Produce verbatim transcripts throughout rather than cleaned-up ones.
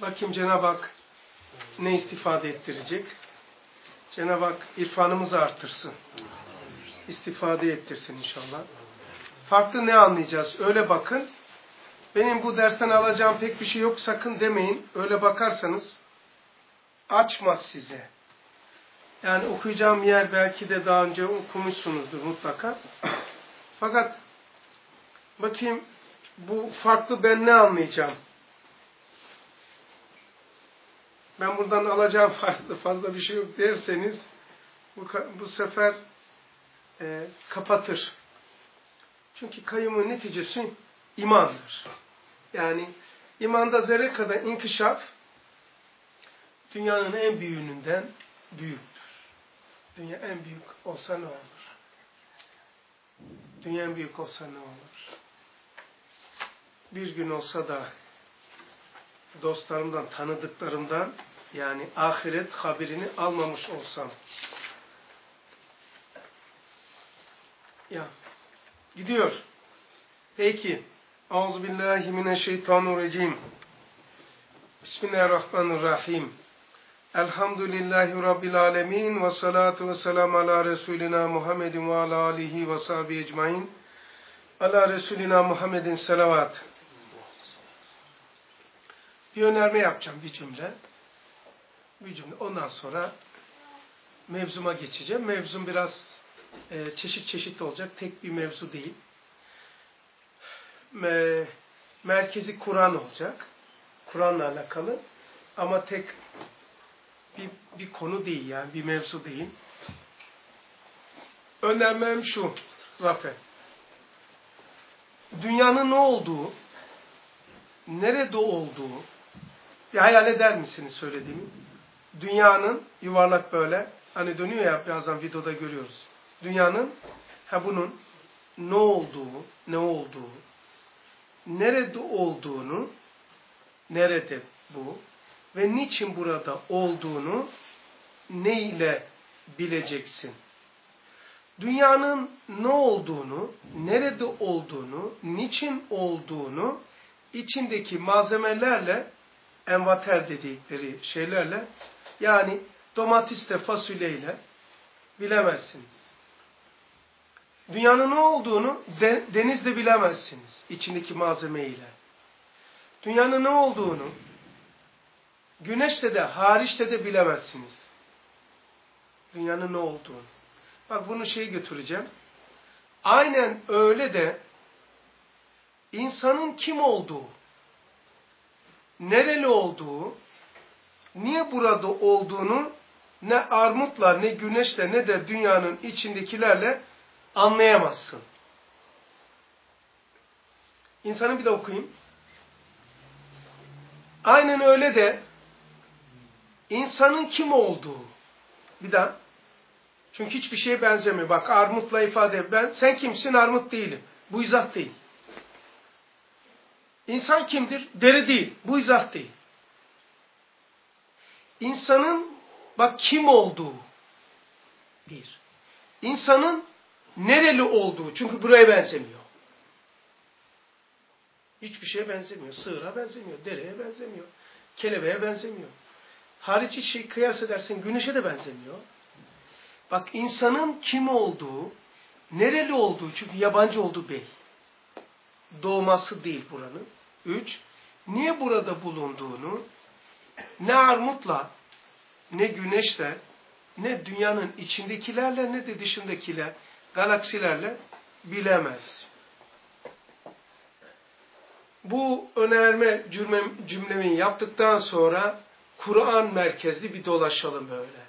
Bakayım Cenab-ı Hak ne istifade ettirecek? Cenab-ı Hak irfanımızı artırsın. İstifade ettirsin inşallah. Farklı ne anlayacağız? Öyle bakın. Benim bu dersten alacağım pek bir şey yok sakın demeyin. Öyle bakarsanız açmaz size. Yani okuyacağım yer belki de daha önce okumuşsunuzdur mutlaka. Fakat bakayım bu farklı ben ne anlayacağım? Ben buradan alacağım farklı fazla bir şey yok derseniz bu, bu sefer e, kapatır. Çünkü kayyumun neticesi imandır. Yani imanda zerre kadar inkişaf dünyanın en büyüğünden büyüktür. Dünya en büyük olsa ne olur? Dünya en büyük olsa ne olur? Bir gün olsa da dostlarımdan, tanıdıklarımdan yani ahiret haberini almamış olsam. Ya gidiyor. Peki. Euzubillahimineşşeytanirracim. Bismillahirrahmanirrahim. Elhamdülillahi Rabbil alemin ve salatu ve selamu ala Resulina Muhammedin ve ala alihi ve sahbihi ecmain. Ala Resulina Muhammedin selavat. Bir önerme yapacağım bir cümle. Bir cümle. Ondan sonra mevzuma geçeceğim. Mevzum biraz e, çeşit çeşit olacak. Tek bir mevzu değil. Me, merkezi Kur'an olacak. Kur'an'la alakalı. Ama tek bir, bir konu değil yani. Bir mevzu değil. Önermem şu. Zafer. Dünyanın ne olduğu, nerede olduğu, bir hayal eder misiniz söylediğimi? Dünyanın yuvarlak böyle, hani dönüyor ya bazen videoda görüyoruz. Dünyanın, ha bunun ne olduğu, ne olduğu, nerede olduğunu, nerede bu ve niçin burada olduğunu ne ile bileceksin? Dünyanın ne olduğunu, nerede olduğunu, niçin olduğunu içindeki malzemelerle, envater dedikleri şeylerle, yani domatesle, fasulyeyle bilemezsiniz. Dünyanın ne olduğunu de, denizde bilemezsiniz, içindeki malzemeyle. Dünyanın ne olduğunu güneşte de, hariçte de bilemezsiniz. Dünyanın ne olduğunu. Bak bunu şey götüreceğim. Aynen öyle de insanın kim olduğu, nereli olduğu, niye burada olduğunu ne armutla, ne güneşle, ne de dünyanın içindekilerle anlayamazsın. İnsanı bir de okuyayım. Aynen öyle de insanın kim olduğu, bir daha. Çünkü hiçbir şeye benzemiyor. Bak armutla ifade, ben sen kimsin, armut değilim. Bu izah değil. İnsan kimdir? Deri değil. Bu izah değil. İnsanın bak kim olduğu bir. İnsanın nereli olduğu. Çünkü buraya benzemiyor. Hiçbir şeye benzemiyor. Sığıra benzemiyor. Dereye benzemiyor. Kelebeğe benzemiyor. Harici şey kıyas edersen güneşe de benzemiyor. Bak insanın kim olduğu, nereli olduğu, çünkü yabancı olduğu belli. Doğması değil buranın. Üç, niye burada bulunduğunu, ne armutla, ne güneşle, ne dünyanın içindekilerle, ne de dışındakiler, galaksilerle bilemez. Bu önerme cümlem, cümlemi yaptıktan sonra Kur'an merkezli bir dolaşalım böyle.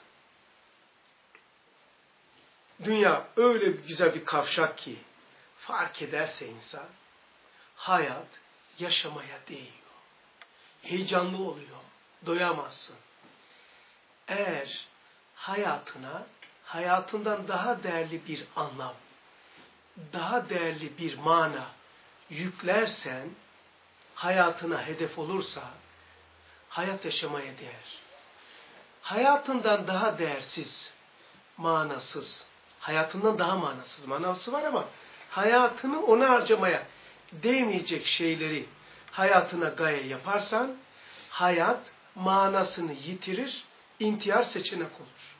Dünya öyle güzel bir kavşak ki fark ederse insan hayat yaşamaya değiyor. Heyecanlı oluyor. Doyamazsın. Eğer hayatına hayatından daha değerli bir anlam, daha değerli bir mana yüklersen, hayatına hedef olursa hayat yaşamaya değer. Hayatından daha değersiz, manasız, hayatından daha manasız, manası var ama hayatını ona harcamaya değmeyecek şeyleri hayatına gaye yaparsan, hayat manasını yitirir, intihar seçenek olur.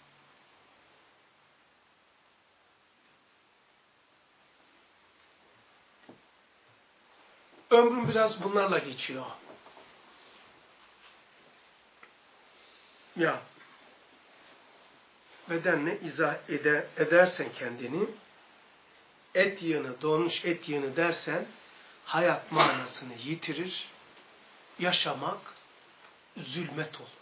Ömrüm biraz bunlarla geçiyor. Ya, bedenle izah ede, edersen kendini, et yığını, donmuş et yığını dersen, hayat manasını yitirir, yaşamak zulmet olur.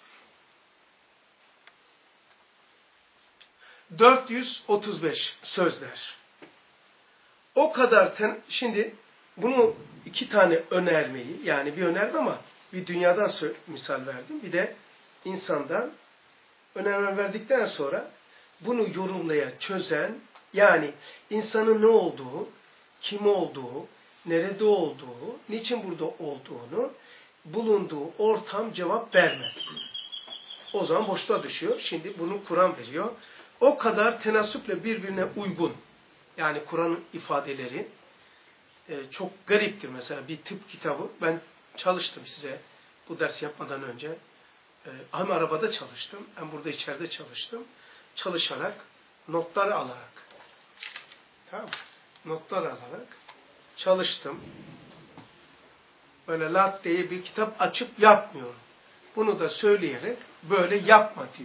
dört yüz otuz beş sözler. O kadar, ten, şimdi bunu iki tane önermeyi, yani bir önerme ama bir dünyadan misal verdim, bir de insandan önerme verdikten sonra bunu yorumlayan, çözen, yani insanın ne olduğu, kim olduğu, nerede olduğu, niçin burada olduğunu, bulunduğu ortam cevap vermez. O zaman boşluğa düşüyor. Şimdi bunu Kur'an veriyor. O kadar tenasüple birbirine uygun. Yani Kur'an'ın ifadeleri e, çok gariptir. Mesela bir tıp kitabı. Ben çalıştım size bu ders yapmadan önce. E, hem arabada çalıştım, hem burada içeride çalıştım. Çalışarak, notlar alarak. Tamam mı? Notlar alarak çalıştım. Böyle lat diye bir kitap açıp yapmıyorum. Bunu da söyleyerek böyle yapma diyor.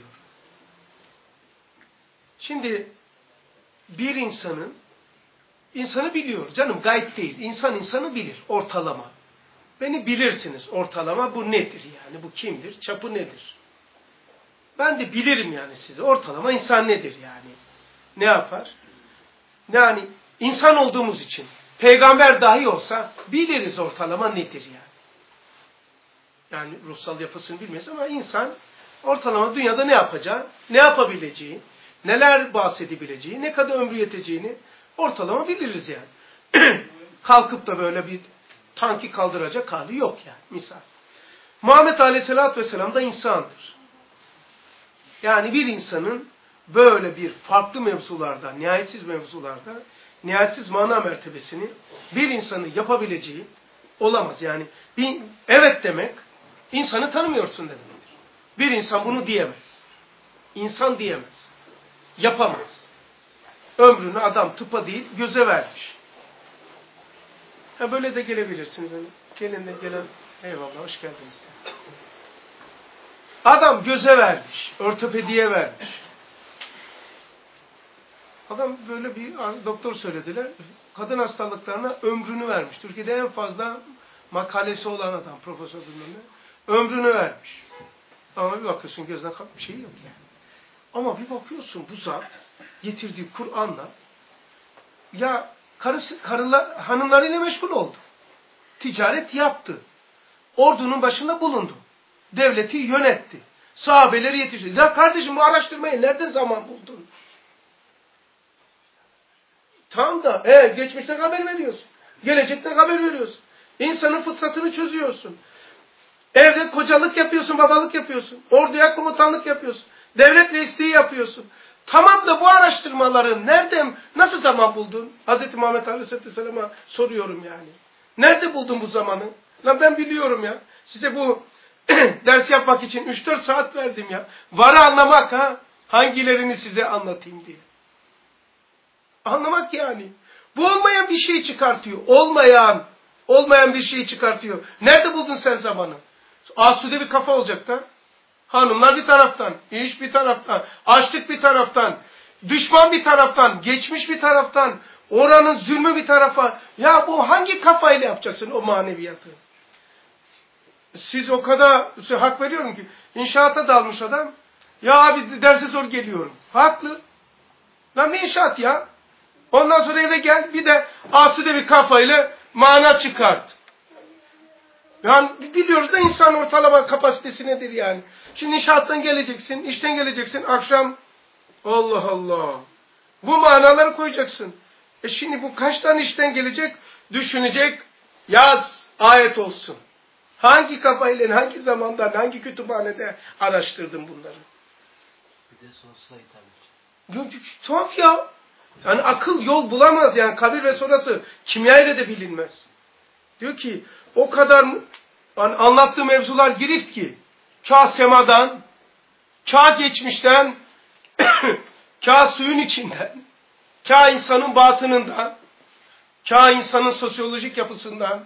Şimdi bir insanın, insanı biliyor canım, gayet değil. İnsan insanı bilir, ortalama. Beni bilirsiniz, ortalama bu nedir yani, bu kimdir, çapı nedir? Ben de bilirim yani sizi, ortalama insan nedir yani? Ne yapar? Yani insan olduğumuz için, peygamber dahi olsa biliriz ortalama nedir yani. Yani ruhsal yapısını bilmeyiz ama insan ortalama dünyada ne yapacağı, ne yapabileceği, neler bahsedebileceği, ne kadar ömrü yeteceğini ortalama biliriz yani. Kalkıp da böyle bir tanki kaldıracak hali yok yani misal. Muhammed Aleyhisselatü Vesselam da insandır. Yani bir insanın böyle bir farklı mevzularda, nihayetsiz mevzularda, nihayetsiz mana mertebesini bir insanın yapabileceği olamaz. Yani bir evet demek, insanı tanımıyorsun demektir. Bir insan bunu diyemez. İnsan diyemez. Yapamaz. Ömrünü adam tıpa değil, göze vermiş. Ha böyle de gelebilirsiniz. Gelin de gelen, eyvallah, hoş geldiniz. Adam göze vermiş, ortopediye vermiş. Adam böyle bir doktor söylediler, kadın hastalıklarına ömrünü vermiş. Türkiye'de en fazla makalesi olan adam, profesör bilmem ne, ömrünü vermiş. Ama bir bakıyorsun gözden kalk bir şey yok yani. Ama bir bakıyorsun bu zat getirdiği Kur'an'la ya karısı, karılar, hanımlarıyla meşgul oldu. Ticaret yaptı. Ordunun başında bulundu. Devleti yönetti. Sahabeleri yetiştirdi. Ya kardeşim bu araştırmayı nereden zaman buldun? Tam da e, geçmişten haber veriyorsun. Gelecekten haber veriyorsun. İnsanın fıtratını çözüyorsun. Evde kocalık yapıyorsun, babalık yapıyorsun. Orduya komutanlık yapıyorsun. Devlet reisliği yapıyorsun. Tamam da bu araştırmaları nereden, nasıl zaman buldun? Hazreti Muhammed Aleyhisselatü Vesselam'a soruyorum yani. Nerede buldun bu zamanı? Lan ben biliyorum ya. Size bu ders yapmak için üç dört saat verdim ya. Varı anlamak ha. Hangilerini size anlatayım diye. Anlamak yani. Bu olmayan bir şey çıkartıyor. Olmayan, olmayan bir şey çıkartıyor. Nerede buldun sen zamanı? Asude bir kafa olacak da. Hanımlar bir taraftan, iş bir taraftan, açlık bir taraftan, düşman bir taraftan, geçmiş bir taraftan, oranın zulmü bir tarafa. Ya bu hangi kafayla yapacaksın o maneviyatı? Siz o kadar size hak veriyorum ki inşaata dalmış adam. Ya abi derse zor geliyorum. Haklı. Lan bir inşaat ya. Ondan sonra eve gel bir de asude bir kafayla mana çıkart. Yani biliyoruz da insan ortalama kapasitesi nedir yani. Şimdi inşaattan geleceksin, işten geleceksin, akşam Allah Allah. Bu manaları koyacaksın. E şimdi bu kaç tane işten gelecek, düşünecek, yaz, ayet olsun. Hangi kafayla, hangi zamandan, hangi kütüphanede araştırdın bunları? Bir de sonsuza hitap edecek. Tuhaf ya. Yani akıl yol bulamaz yani kabir ve sonrası kimya ile de bilinmez. Diyor ki o kadar Yani anlattığı mevzular girift ki, kâh semadan, kâh geçmişten, kâh suyun içinden, kâh insanın batınından, kâh insanın sosyolojik yapısından.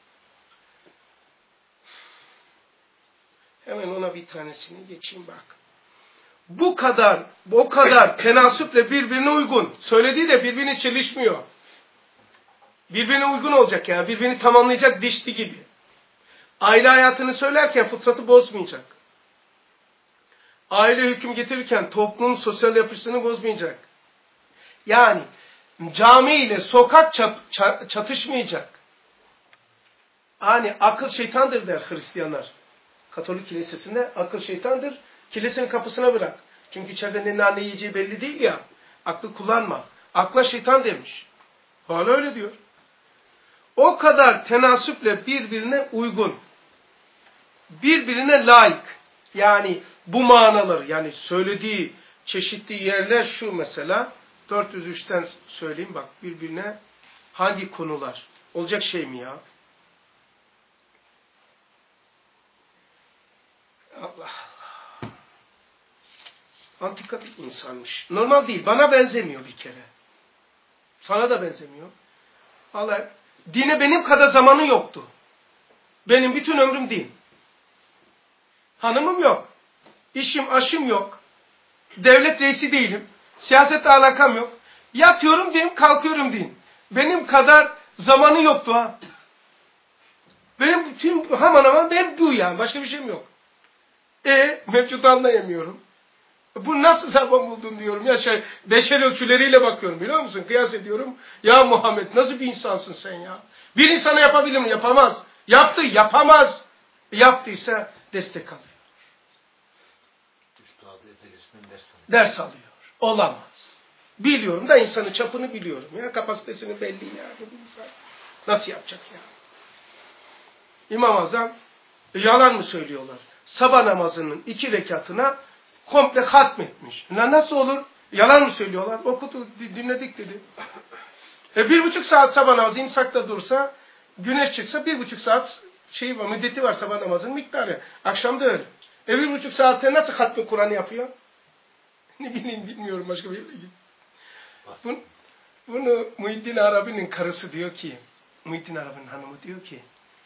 Hemen ona bir tanesini geçeyim bak. Bu kadar, o kadar tenasüple birbirine uygun. Söylediği de birbirine çelişmiyor. Birbirine uygun olacak yani. Birbirini tamamlayacak dişli gibi. Aile hayatını söylerken fıtratı bozmayacak. Aile hüküm getirirken toplumun sosyal yapısını bozmayacak. Yani cami ile sokak çatışmayacak. Hani akıl şeytandır der Hristiyanlar. Katolik kilisesinde akıl şeytandır. Kilisenin kapısına bırak. Çünkü içeride ne nane yiyeceği belli değil ya. Aklı kullanma. Akla şeytan demiş. Hala öyle diyor. O kadar tenasüple birbirine uygun. Birbirine layık. Yani bu manaları, yani söylediği çeşitli yerler şu mesela. dört yüz üçten söyleyeyim bak birbirine hangi konular? Olacak şey mi ya? Allah Allah. Antika bir insanmış. Normal değil. Bana benzemiyor bir kere. Sana da benzemiyor. Vallahi dine benim kadar zamanı yoktu. Benim bütün ömrüm din. Hanımım yok. İşim, aşım yok. Devlet reisi değilim. Siyasetle alakam yok. Yatıyorum din, kalkıyorum din. Benim kadar zamanı yoktu ha. Benim bütün hemen hemen benim bu yani. Başka bir şeyim yok. E mevcut anlayamıyorum. Bu nasıl zaman buldun diyorum. Ya şey, beşer ölçüleriyle bakıyorum biliyor musun? Kıyas ediyorum. Ya Muhammed nasıl bir insansın sen ya? Bir insana yapabilir mi? Yapamaz. Yaptı, yapamaz. Yaptıysa destek alıyor. Ders alıyor. Olamaz. Biliyorum da insanın çapını biliyorum. Ya kapasitesini belli yani bu insan. Nasıl yapacak ya? İmam-ı Azam yalan mı söylüyorlar? Sabah namazının iki rekatına komple hatmetmiş. Nasıl olur? Yalan mı söylüyorlar? Okudu, dinledik dedi. E bir buçuk saat sabah namazı imsakta dursa, güneş çıksa bir buçuk saat şey var, müddeti var sabah namazının miktarı. Akşam da öyle. E bir buçuk saatte nasıl hatmi Kur'an yapıyor? Ne bileyim bilmiyorum başka bir yere gidip. Bunu, bunu Muhyiddin Arabi'nin karısı diyor ki, Muhyiddin Arabi'nin hanımı diyor ki,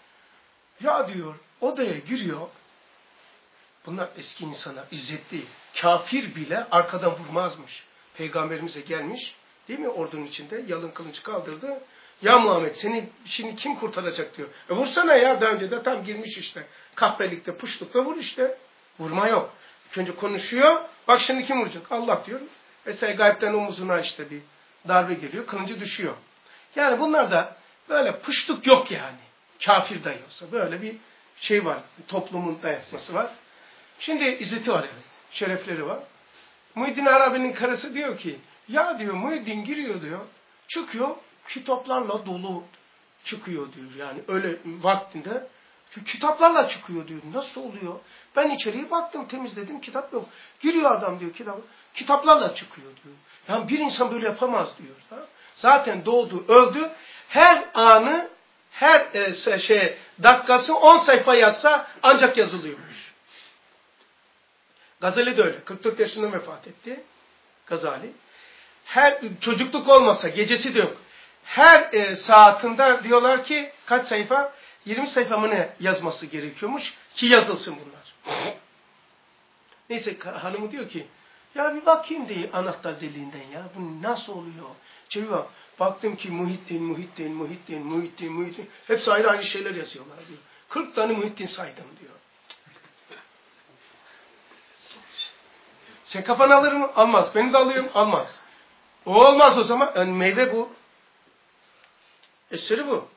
ya diyor odaya giriyor, bunlar eski insanlar, izzetli, kafir bile arkadan vurmazmış. Peygamberimize gelmiş, değil mi ordunun içinde, yalın kılıncı kaldırdı. Ya Muhammed seni şimdi kim kurtaracak diyor. E vursana ya, daha önce de tam girmiş işte. Kahpelikte, puşlukta vur işte. Vurma yok. İlk önce konuşuyor, bak şimdi kim vuracak? Allah diyor. Mesela gaybden omuzuna işte bir darbe geliyor, kılıncı düşüyor. Yani bunlarda böyle puşluk yok yani. Kafir dahi olsa böyle bir şey var, toplumun dayatması var. Şimdi izzeti var yani, şerefleri var. Muhyiddin Arabi'nin karısı diyor ki, ya diyor Muhyiddin giriyor diyor, çıkıyor, kitaplarla dolu çıkıyor diyor. Yani öyle vaktinde kitaplarla çıkıyor diyor. Nasıl oluyor? Ben içeriye baktım, temizledim, kitap yok. Giriyor adam diyor, kitap, kitaplarla çıkıyor diyor. Yani bir insan böyle yapamaz diyor. Ha? Zaten doğdu, öldü. Her anı, her e, şey dakikası on sayfa yazsa ancak yazılıyormuş. Gazali de öyle. kırk dört yaşında vefat etti. Gazali. Her çocukluk olmasa gecesi de yok. Her e, saatinde diyorlar ki kaç sayfa? yirmi sayfa mı ne yazması gerekiyormuş ki yazılsın bunlar. Neyse hanımı diyor ki ya bir bakayım diye anahtar deliğinden ya. Bu nasıl oluyor? Çeviriyor. Baktım ki Muhyiddin, Muhyiddin, Muhyiddin, Muhyiddin, Muhyiddin. Hepsi ayrı aynı şeyler yazıyorlar diyor. kırk tane Muhyiddin saydım diyor. Sen kafanı alır mı? Almaz. Beni de alıyorum. Almaz. O olmaz o zaman. Yani meyve bu. Eseri bu.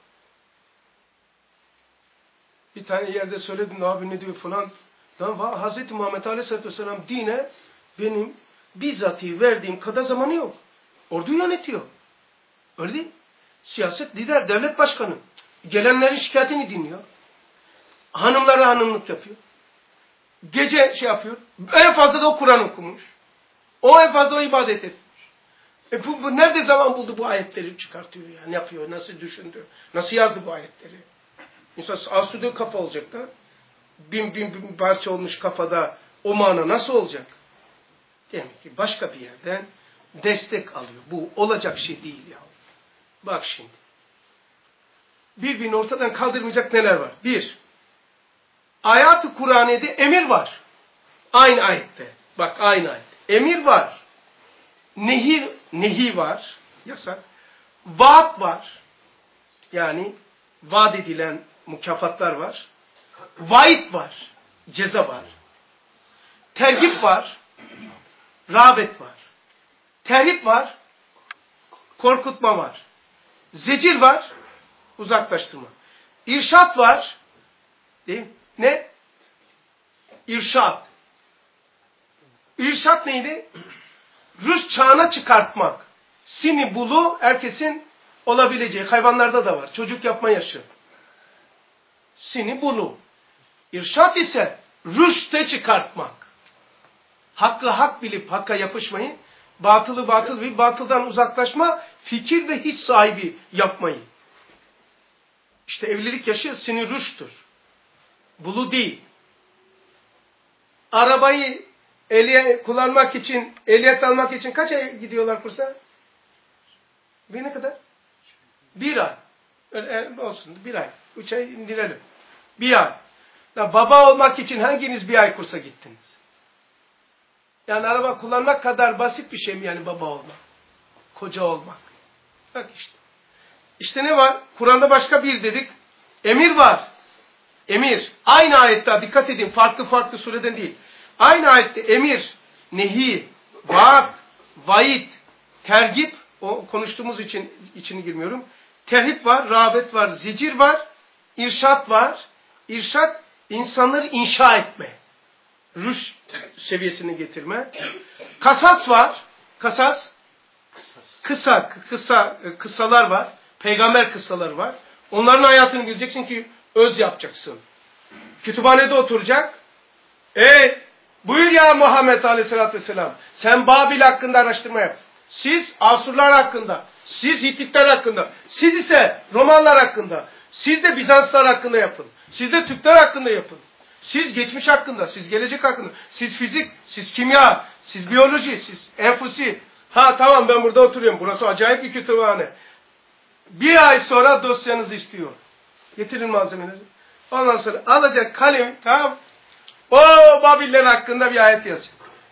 Bir tane yerde söyledim abi ne diyor falan. Lan Hazreti Muhammed Aleyhisselatü Vesselam dine benim bizzati verdiğim kadar zamanı yok. Ordu yönetiyor. Öyle değil. Siyaset lider, devlet başkanı. Gelenlerin şikayetini dinliyor. Hanımlara hanımlık yapıyor. Gece şey yapıyor. En fazla da o Kur'an okumuş. O en fazla o ibadet etmiş. E bu, bu nerede zaman buldu bu ayetleri çıkartıyor yani yapıyor. Nasıl düşündü? Nasıl yazdı bu ayetleri? Mesela asude kafa olacak da bin bin bin parça olmuş kafada o mana nasıl olacak? Demek ki başka bir yerden destek alıyor. Bu olacak şey değil ya. Bak şimdi. Birbirini ortadan kaldırmayacak neler var? Bir, ayat-ı Kur'an'da emir var. Aynı ayette. Bak aynı ayet. Emir var. Nehir, nehi var. Yasak. Vaat var. Yani vaat edilen mükafatlar var. Vaid var. Ceza var. Tergip var. Rağbet var. Terhip var. Korkutma var. Zecir var. Uzaklaştırma. İrşat var. Değil mi? Ne? İrşat. İrşat neydi? Rüşt çağına çıkartmak. Sini bulu herkesin olabileceği. Hayvanlarda da var. Çocuk yapma yaşı. Sini bulu. İrşat ise rüşte çıkartmak. Hakkı hak bilip hakka yapışmayı, batılı batıl bilip batıldan uzaklaşma, fikir ve his sahibi yapmayı. İşte evlilik yaşı sini rüştür. Bulu değil. Arabayı eliye kullanmak için, ehliyet almak için kaç ay gidiyorlar kursa? Bir ne kadar? Bir ay. Öyle olsun, bir ay. Üç ay indirelim. Bir ay. Ya baba olmak için hanginiz bir ay kursa gittiniz? Yani araba kullanmak kadar basit bir şey mi yani baba olmak? Koca olmak. Bak işte. İşte ne var? Kur'an'da başka bir dedik. Emir var. Emir. Aynı ayette dikkat edin. Farklı farklı sureden değil. Aynı ayette emir, nehi, vaat, vaid, tergip, o konuştuğumuz için içini girmiyorum. Terhip var, rağbet var, zicir var, irşat var. İrşat, insanları inşa etme. Rüşt seviyesini getirme. Kasas var. Kasas, kısa, kısa, kısalar var. Peygamber kıssaları var. Onların hayatını bileceksin ki öz yapacaksın. Kütüphanede oturacak. Ey buyur ya Muhammed Aleyhisselatü Vesselam. Sen Babil hakkında araştırma yap. Siz Asurlar hakkında. Siz Hititler hakkında. Siz ise Romalılar hakkında. Siz de Bizanslar hakkında yapın. Siz de Türkler hakkında yapın. Siz geçmiş hakkında. Siz gelecek hakkında. Siz fizik. Siz kimya. Siz biyoloji. Siz enfusi. Ha tamam ben burada oturuyorum. Burası acayip bir kütüphane. Bir ay sonra dosyanızı istiyor. Getirin malzemeleri. Ondan sonra alacak kalem, tamam. O Babiller hakkında bir ayet yazacak.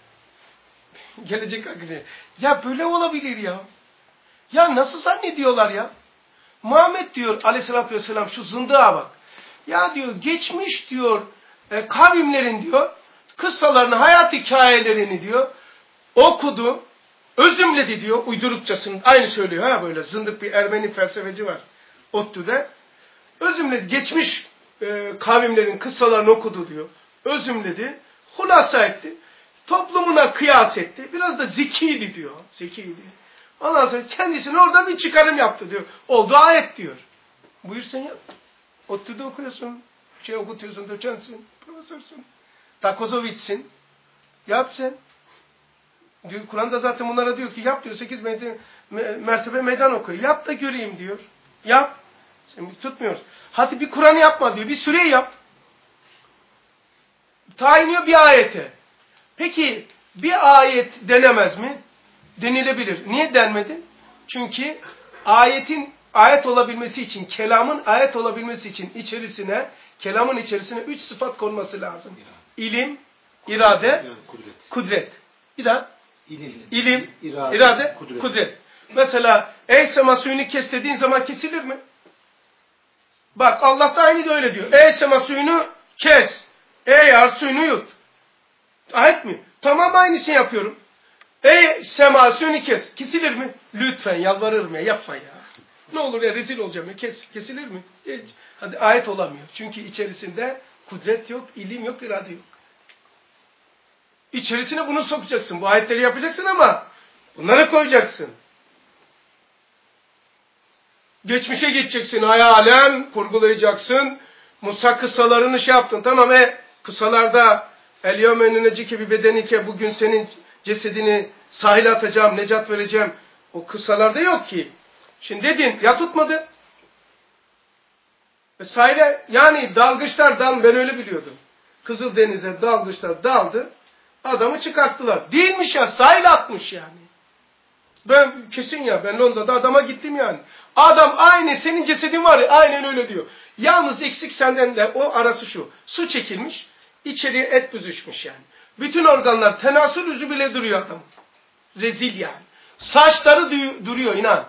Gelecek hakkında. Ya böyle olabilir ya. Ya nasıl zannediyorlar ya? Muhammed diyor Aleyhisselatü Vesselam şu zındığa bak. Ya diyor geçmiş diyor e, kavimlerin diyor kıssalarını, hayat hikayelerini diyor okudu. Özümledi diyor uydurukçasını. Aynı söylüyor ha böyle zındık bir Ermeni felsefeci var. ODTÜ'de. Özümledi. Geçmiş e, kavimlerin kıssalarını okudu diyor. Özümledi. Hulasa etti. Toplumuna kıyas etti. Biraz da zekiydi diyor. Zekiydi. Ondan sonra kendisine orada bir çıkarım yaptı diyor. Oldu ayet diyor. Buyur sen yap. ODTÜ'de okuyorsun. Şey okutuyorsun. Doçentsin. Profesörsün. Takozovitsin. Yap sen. Kur'an'da zaten bunlara diyor ki yap diyor. Sekiz mertebe meydan okuyor. Yap da göreyim diyor. Yap. Şimdi tutmuyoruz. Hadi bir Kur'an'ı yapma diyor. Bir süreyi yap. Tayiniyor bir ayete. Peki bir ayet denemez mi? Denilebilir. Niye denmedi? Çünkü ayetin ayet olabilmesi için, kelamın ayet olabilmesi için içerisine, kelamın içerisine üç sıfat konması lazım. İlim, irade, kudret. kudret. Bir daha. İlim, İlim irade, irade kudret. kudret. Mesela ey sema suyunu kes dediğin zaman kesilir mi? Bak Allah da aynı da öyle diyor. Ey sema suyunu kes. Ey yar suyunu yut. Ayet mi? Tamam aynısını yapıyorum. Ey sema suyunu kes. Kesilir mi? Lütfen yalvarırım ya yapma ya. Ne olur ya rezil olacağım ya. Kes, kesilir mi? Hiç. Hadi ayet olamıyor. Çünkü içerisinde kudret yok, ilim yok, irade yok. İçerisine bunu sokacaksın. Bu ayetleri yapacaksın ama bunları koyacaksın. Geçmişe gideceksin. Hayalen kurgulayacaksın. Musa kıssalarını şey yaptın. Tamam e kıssalarda el-yevme nunecike bi bedenike bugün senin cesedini sahile atacağım, necat vereceğim. O kıssalarda yok ki. Şimdi dedin ya tutmadı. E, sahile yani dalgıçlar dal, ben öyle biliyordum. Kızıldeniz'e dalgıçlar daldı. Adamı çıkarttılar. Değilmiş ya, sahile atmış yani. Ben kesin ya, ben Londra'da adama gittim yani. Adam aynı senin cesedin var ya, aynen öyle diyor. Yalnız eksik senden de o arası şu. Su çekilmiş, içeriye et büzüşmüş yani. Bütün organlar, tenasül yüzü bile duruyor adam. Rezil yani. Saçları duruyor inan.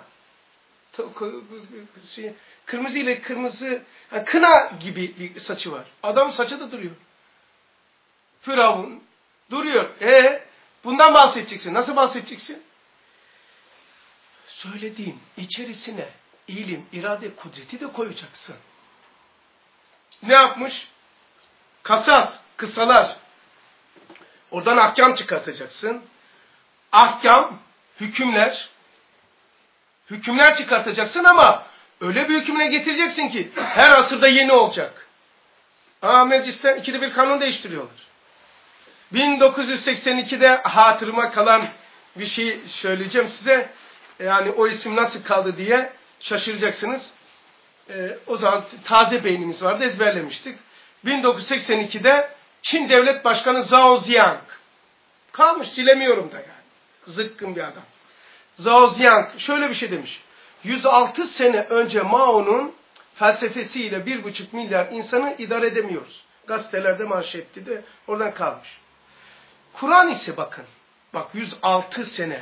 Kırmızı ile kırmızı, yani kına gibi bir saçı var. Adam saçı da duruyor. Firavun duruyor. E bundan bahsedeceksin. Nasıl bahsedeceksin? Söylediğin içerisine ilim, irade, kudreti de koyacaksın. Ne yapmış? Kasas, kısalar. Oradan ahkam çıkartacaksın. Ahkam, hükümler. Hükümler çıkartacaksın ama öyle bir hükümle getireceksin ki her asırda yeni olacak. Aa, mecliste ikide bir kanun değiştiriyorlar. bin dokuz yüz seksen ikide hatırıma kalan bir şey söyleyeceğim size. Yani o isim nasıl kaldı diye şaşıracaksınız. Ee, o zaman taze beynimiz vardı, ezberlemiştik. bin dokuz yüz seksen ikide Çin Devlet Başkanı Zhao Ziyang. Kalmış, silemiyorum da yani. Zıkkın bir adam. Zhao Ziyang şöyle bir şey demiş. yüz altı sene önce Mao'nun felsefesiyle bir buçuk milyar insanı idare edemiyoruz. Gazetelerde manşetti de oradan kalmış. Kur'an ise bakın. Bak yüz altı sene.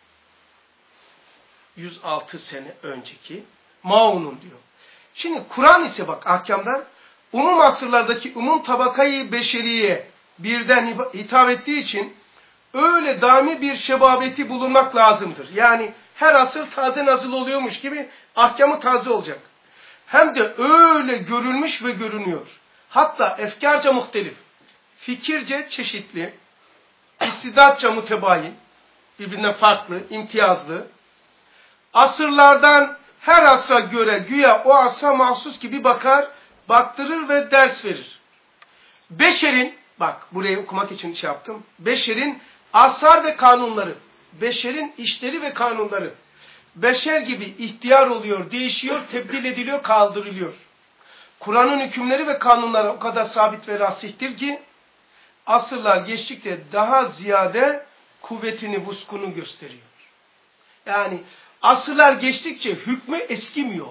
yüz altı sene önceki Mao'nun diyor. Şimdi Kur'an ise bak ahkamdan umum asırlardaki umum tabakayı beşeriye birden hitap ettiği için öyle daimi bir şebabeti bulunmak lazımdır. Yani her asır taze nazil oluyormuş gibi ahkamı taze olacak. Hem de öyle görülmüş ve görünüyor. Hatta efkarca muhtelif, fikirce çeşitli, istidatça mütebayin, birbirinden farklı, imtiyazlı, asırlardan her asra göre güya o asra mahsus gibi bakar, baktırır ve ders verir. Beşerin, bak burayı okumak için şey yaptım, beşerin asar ve kanunları, beşerin işleri ve kanunları, beşer gibi ihtiyar oluyor, değişiyor, tebdil ediliyor, kaldırılıyor. Kur'an'ın hükümleri ve kanunları o kadar sabit ve rasihtir ki, asırlar geçtikçe daha ziyade kuvvetini, vuskunu gösteriyor. Yani asırlar geçtikçe hükmü eskimiyor.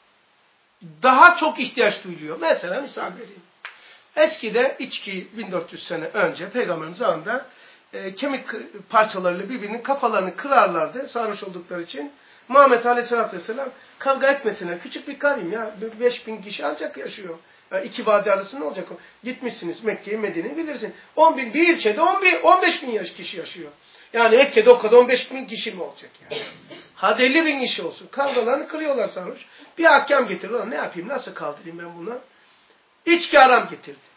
Daha çok ihtiyaç duyuluyor. Mesela misal vereyim. Eskide içki bin dört yüz sene önce Peygamberimiz zamanında e, kemik parçalarıyla birbirinin kafalarını kırarlardı sarhoş oldukları için. Muhammed Aleyhisselatü Vesselam kavga etmesinler. Küçük bir kavim ya. beş bin kişi ancak yaşıyor. Yani iki vadi arasında ne olacak? Gitmişsiniz Mekke'yi, Medine'yi bilirsin. on bin, bir ilçede on beş bin yaş kişi yaşıyor. Yani Mekke'de o kadar on beş bin kişi mi olacak yani? Hadi elli bin kişi olsun. Kavgalarını kırıyorlar sarhoş. Bir ahkam getiriyorlar. Ne yapayım? Nasıl kaldırayım ben bunu? İçki haram getirdi.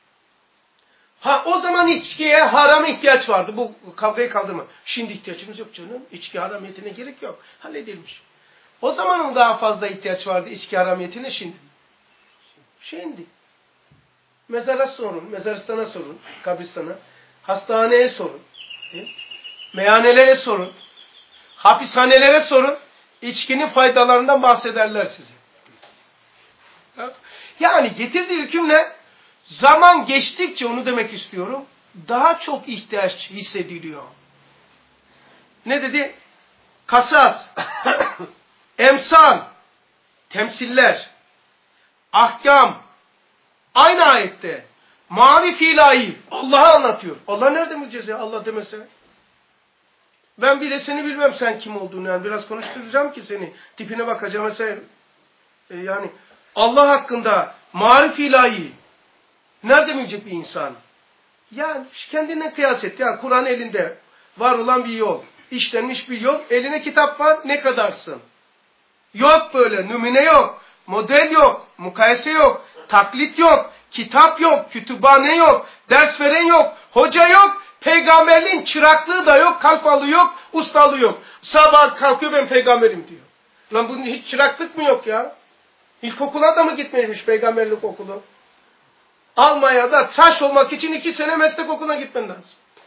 Ha o zaman içkiye harama ihtiyaç vardı. Bu kavgayı kaldırma. Şimdi ihtiyacımız yok canım. İçki haramiyetine gerek yok. Halledilmiş. O zamanın daha fazla ihtiyaç vardı içki haramiyetine şimdi. Şimdi. Mezara sorun. Mezaristana sorun. Kabristana. Hastaneye sorun. Meyhanelere sorun. Hapishanelere sorun. İçkinin faydalarından bahsederler size. Yani getirdiği hükümle zaman geçtikçe onu demek istiyorum. Daha çok ihtiyaç hissediliyor. Ne dedi? Kasas, emsal, temsiller, ahkam, aynı ayette marif ilahi, Allah'ı anlatıyor. Allah nerede bileceğiz ya Allah demese? Ben bile seni bilmem sen kim olduğunu yani biraz konuşturacağım ki seni. Tipine bakacağım mesela. E yani Allah hakkında marif ilahi nerede bilecek bir insan? Yani kendine kıyas et. Yani Kur'an elinde var olan bir yol. İşlenmiş bir yol. Eline kitap var. Ne kadarsın? Yok böyle. Numune yok. Model yok. Mukayese yok. Taklit yok. Kitap yok. Kütüphane yok. Ders veren yok. Hoca yok. Peygamberliğin çıraklığı da yok. Kalfalığı yok. Ustalığı yok. Sabah kalkıyor ben peygamberim diyor. Lan bunun hiç çıraklık mı yok ya? İlkokula da mı gitmemiş peygamberlik okulu? Almanya'da tıraş olmak için iki sene meslek okuluna gitmen lazım.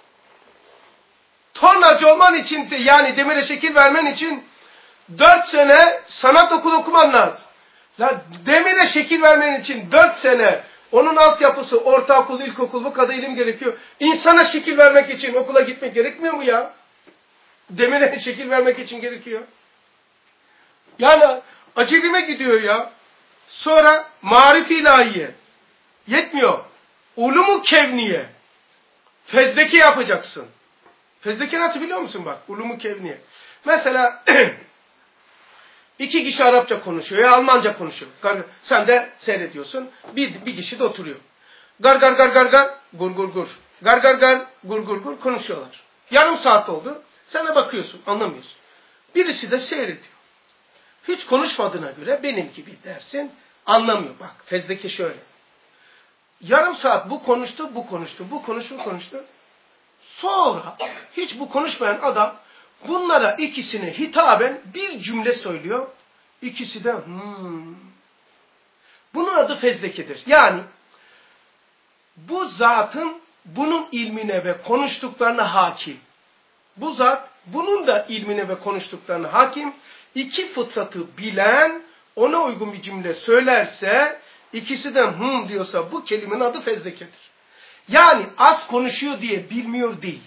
Tornacı olman için de, yani demire şekil vermen için dört sene sanat okulu okuman lazım. La demire şekil vermen için dört sene onun altyapısı, ortaokul, ilkokul bu kadar ilim gerekiyor. İnsana şekil vermek için okula gitmek gerekmiyor mu ya? Demire şekil vermek için gerekiyor. Yani acilime gidiyor ya. Sonra marif-i ilahiye. Yetmiyor. Ulum-u kevniye. Fezleke yapacaksın. Fezleke nasıl biliyor musun bak? Ulum-u kevniye. Mesela iki kişi Arapça konuşuyor ya Almanca konuşuyor. Gar, sen de seyrediyorsun. Bir, bir kişi de oturuyor. Gar gar gar gar gar. Gur gur gur. Gar gar gar. Gur gur gur. Konuşuyorlar. Yarım saat oldu. Sen de bakıyorsun. Anlamıyorsun. Birisi de seyrediyor. Hiç konuşmadığına göre benim gibi dersin. Anlamıyor. Bak fezleke şöyle. Yarım saat bu konuştu, bu konuştu, bu konuştu, bu konuştu. Sonra hiç bu konuşmayan adam bunlara ikisine hitaben bir cümle söylüyor. İkisi de hmm. Bunun adı fezlekedir. Yani bu zatın bunun ilmine ve konuştuklarına hakim. Bu zat bunun da ilmine ve konuştuklarına hakim. İki fıtratı bilen ona uygun bir cümle söylerse ikisi de hım diyorsa bu kelimenin adı fezlekedir. Yani az konuşuyor diye bilmiyor değil.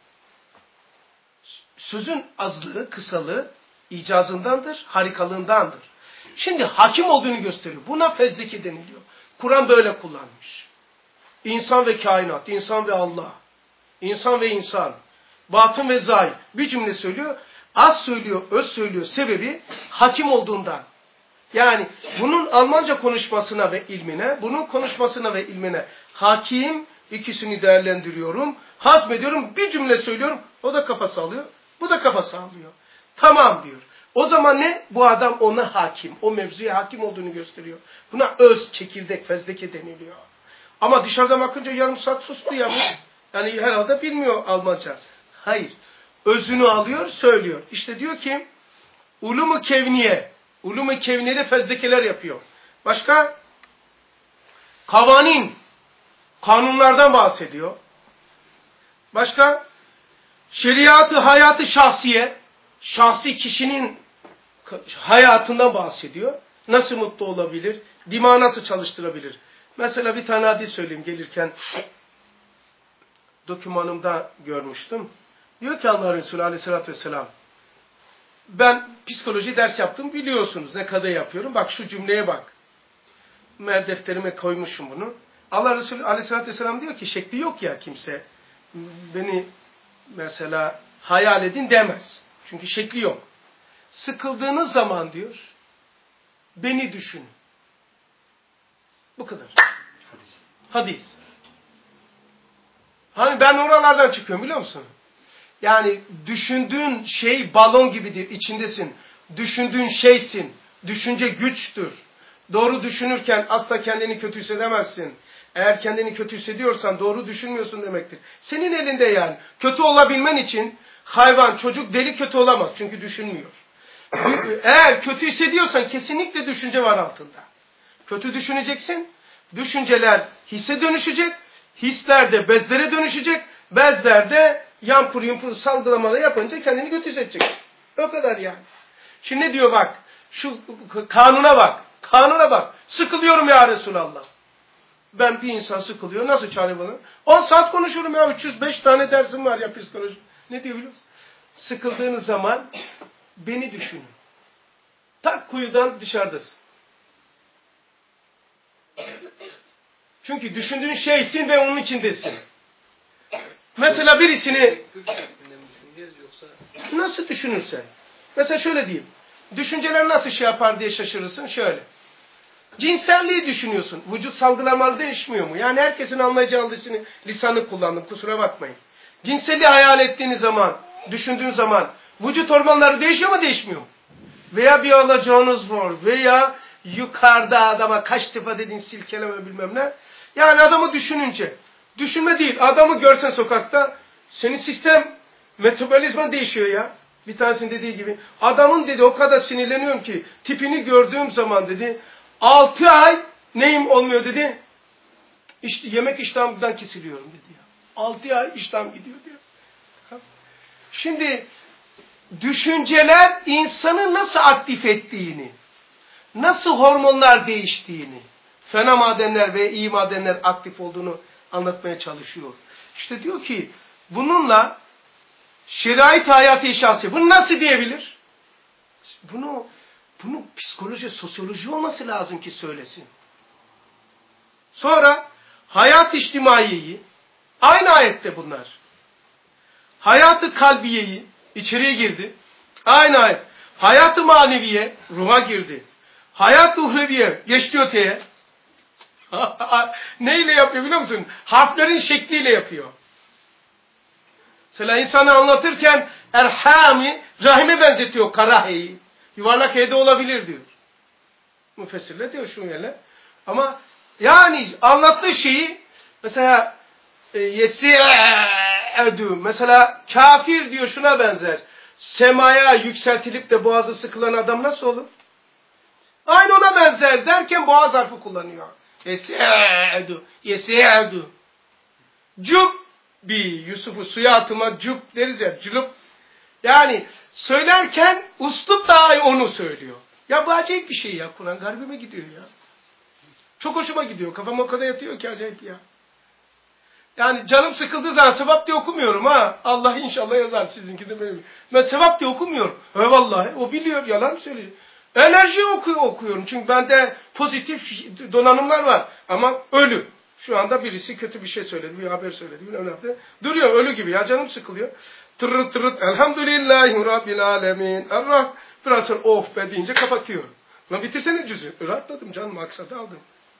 Sözün azlığı, kısalığı icazındandır, harikalığındandır. Şimdi hakim olduğunu gösteriyor. Buna fezleke deniliyor. Kur'an böyle kullanmış. İnsan ve kainat, insan ve Allah, insan ve insan, batın ve zahir bir cümle söylüyor. Az söylüyor, öz söylüyor. Sebebi hakim olduğundan. Yani bunun Almanca konuşmasına ve ilmine, bunun konuşmasına ve ilmine hakim, ikisini değerlendiriyorum, hazmediyorum, bir cümle söylüyorum, o da kafa sallıyor, bu da kafa sallıyor. Tamam diyor. O zaman ne? Bu adam ona hakim, o mevzuya hakim olduğunu gösteriyor. Buna öz, çekirdek, fezleke deniliyor. Ama dışarıdan bakınca yarım saat sustu ya. Yani herhalde bilmiyor Almanca. Hayır. Özünü alıyor, söylüyor. İşte diyor ki, ulum-u kevniye, ulum-u kevniyede fezlekeler yapıyor. Başka? Kavanin, kanunlardan bahsediyor. Başka? Şeriatı, hayatı şahsiye, şahsi kişinin hayatından bahsediyor. Nasıl mutlu olabilir? Dima nasıl çalıştırabilir? Mesela bir tane hadis söyleyeyim gelirken. Dokümanımda görmüştüm. Diyor ki Allah Resulü Aleyhisselatü Vesselam, ben psikoloji ders yaptım biliyorsunuz ne kadar yapıyorum. Bak şu cümleye bak. Mer defterime koymuşum bunu. Allah Resulü Aleyhisselatü Vesselam diyor ki şekli yok ya kimse. Beni mesela hayal edin demez. Çünkü şekli yok. Sıkıldığınız zaman diyor, beni düşünün. Bu kadar. Hadis. Hadis. Hani ben oralardan çıkıyorum biliyor musun? Yani düşündüğün şey balon gibidir, içindesin. Düşündüğün şeysin. Düşünce güçtür. Doğru düşünürken asla kendini kötü hissedemezsin. Eğer kendini kötü hissediyorsan doğru düşünmüyorsun demektir. Senin elinde yani. Kötü olabilmen için hayvan, çocuk, deli kötü olamaz. Çünkü düşünmüyor. Eğer kötü hissediyorsan kesinlikle düşünce var altında. Kötü düşüneceksin. Düşünceler hisse dönüşecek. Hisler de bezlere dönüşecek. Bezler de yampur yumpur salgılamaları yapınca kendini kötü hissedecek. O kadar yani. Şimdi ne diyor bak. Şu kanuna bak. Kanuna bak. Sıkılıyorum ya Resulallah. Ben bir insan sıkılıyor. Nasıl çare bana? on saat konuşurum ya. üç yüz beş tane dersim var ya psikoloji. Ne diyor biliyor musun? Sıkıldığınız zaman beni düşünün. Tak kuyudan dışarıdasın. Çünkü düşündüğün şeysin ve onun içindesin. Mesela birisini nasıl düşünürsen. Mesela şöyle diyeyim. Düşünceler nasıl şey yapar diye şaşırırsın. Şöyle. Cinselliği düşünüyorsun. Vücut salgılamaları değişmiyor mu? Yani herkesin anlayacağı lisanı, lisanı kullandım. Kusura bakmayın. Cinselliği hayal ettiğiniz zaman, düşündüğün zaman vücut hormonları değişiyor mu değişmiyor mu? Veya bir alacağınız var. Veya yukarıda adama kaç defa dediğin silkeleme bilmem ne. Yani adamı düşününce. Düşünme değil. Adamı görsen sokakta senin sistem, metabolizman değişiyor ya. Bir tanesinin dediği gibi. Adamın dedi o kadar sinirleniyorum ki tipini gördüğüm zaman dedi altı ay neyim olmuyor dedi. İşte yemek iştahımdan kesiliyorum dedi ya. altı ay iştahım gidiyor diyor. Şimdi düşünceler insanı nasıl aktif ettiğini, nasıl hormonlar değiştiğini, fena madenler ve iyi madenler aktif olduğunu anlatmaya çalışıyor. İşte diyor ki bununla şerait hayatı şahsi. Bunu nasıl diyebilir? Bunu bunu psikoloji, sosyoloji olması lazım ki söylesin. Sonra hayat içtimaiyeyi, aynı ayette bunlar. Hayatı kalbiyeyi içeriye girdi. Aynı ayet. Hayatı maneviye ruha girdi. Hayat uhreviye geçti öteye. Neyle yapıyor biliyor musun? Harflerin şekliyle yapıyor. Mesela insanı anlatırken erhami rahime benzetiyor karaheyi. Yuvarlak heyde olabilir diyor. Müfessirle diyor şu yerle. Ama yani anlattığı şeyi mesela yesi'edü mesela kafir diyor şuna benzer. Semaya yükseltilip de boğazı sıkılan adam nasıl olur? Aynı ona benzer derken boğaz harfi kullanıyor. Yesi'edü yesi'edü cüb bi Yusuf'u suya atıma cüb deriz ya cülüp. Yani söylerken uslup daha onu söylüyor. Ya bu acayip bir şey ya. Kur'an garibime gidiyor ya. Çok hoşuma gidiyor. Kafam o kadar yatıyor ki acayip ya. Yani canım sıkıldığı zaman sevap diye okumuyorum ha. Allah inşallah yazar sizinki de benim. Ben sevap diye okumuyorum. He vallahi o biliyor yalan mı söylüyor. Enerji oku okuyorum. Çünkü bende pozitif donanımlar var. Ama ölü. Şu anda birisi kötü bir şey söyledi. Bir haber söyledi. Bilmem ne yaptı. Duruyor ölü gibi ya canım sıkılıyor. Tırırt tırırt elhamdülillahi rabbil alemin. Allah biraz sonra of be deyince kapatıyor. Lan bitirsene cüzü. Rahatladım canım maksadı aldım.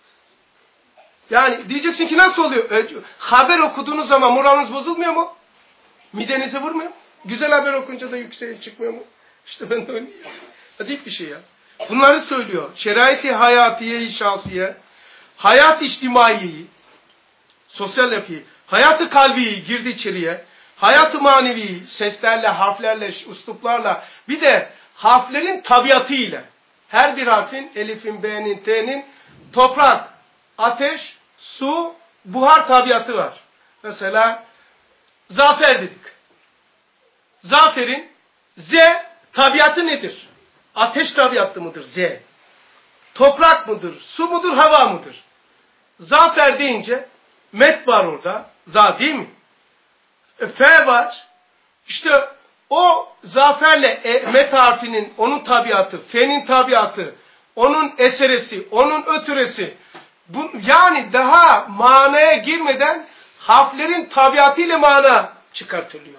Yani diyeceksin ki nasıl oluyor? E, haber okuduğunuz zaman moraliniz bozulmuyor mu? Midenizi vurmuyor mu? Güzel haber okunca da yükseğe çıkmıyor mu? İşte ben de öyle. Acayip bir şey ya. Bunları söylüyor. Şerait-i hayatiye-i şahsiye, hayat içtimaiyeyi, sosyal yapıyı, hayatı kalbiyi girdi içeriye, hayatı manevi, seslerle, harflerle, üsluplarla, bir de harflerin tabiatıyla, her bir harfin, elifin, b'nin, t'nin, toprak, ateş, su, buhar tabiatı var. Mesela zafer dedik. Zaferin Z tabiatı nedir? Ateş tabiatlı mıdır Z? Toprak mıdır? Su mudur? Hava mıdır? Zafer deyince met var orada. Za değil mi? E, F var. İşte o zaferle e, met harfinin onun tabiatı, F'nin tabiatı, onun eseresi, onun ötüresi. Bu, yani daha manaya girmeden harflerin tabiatıyla mana çıkartılıyor.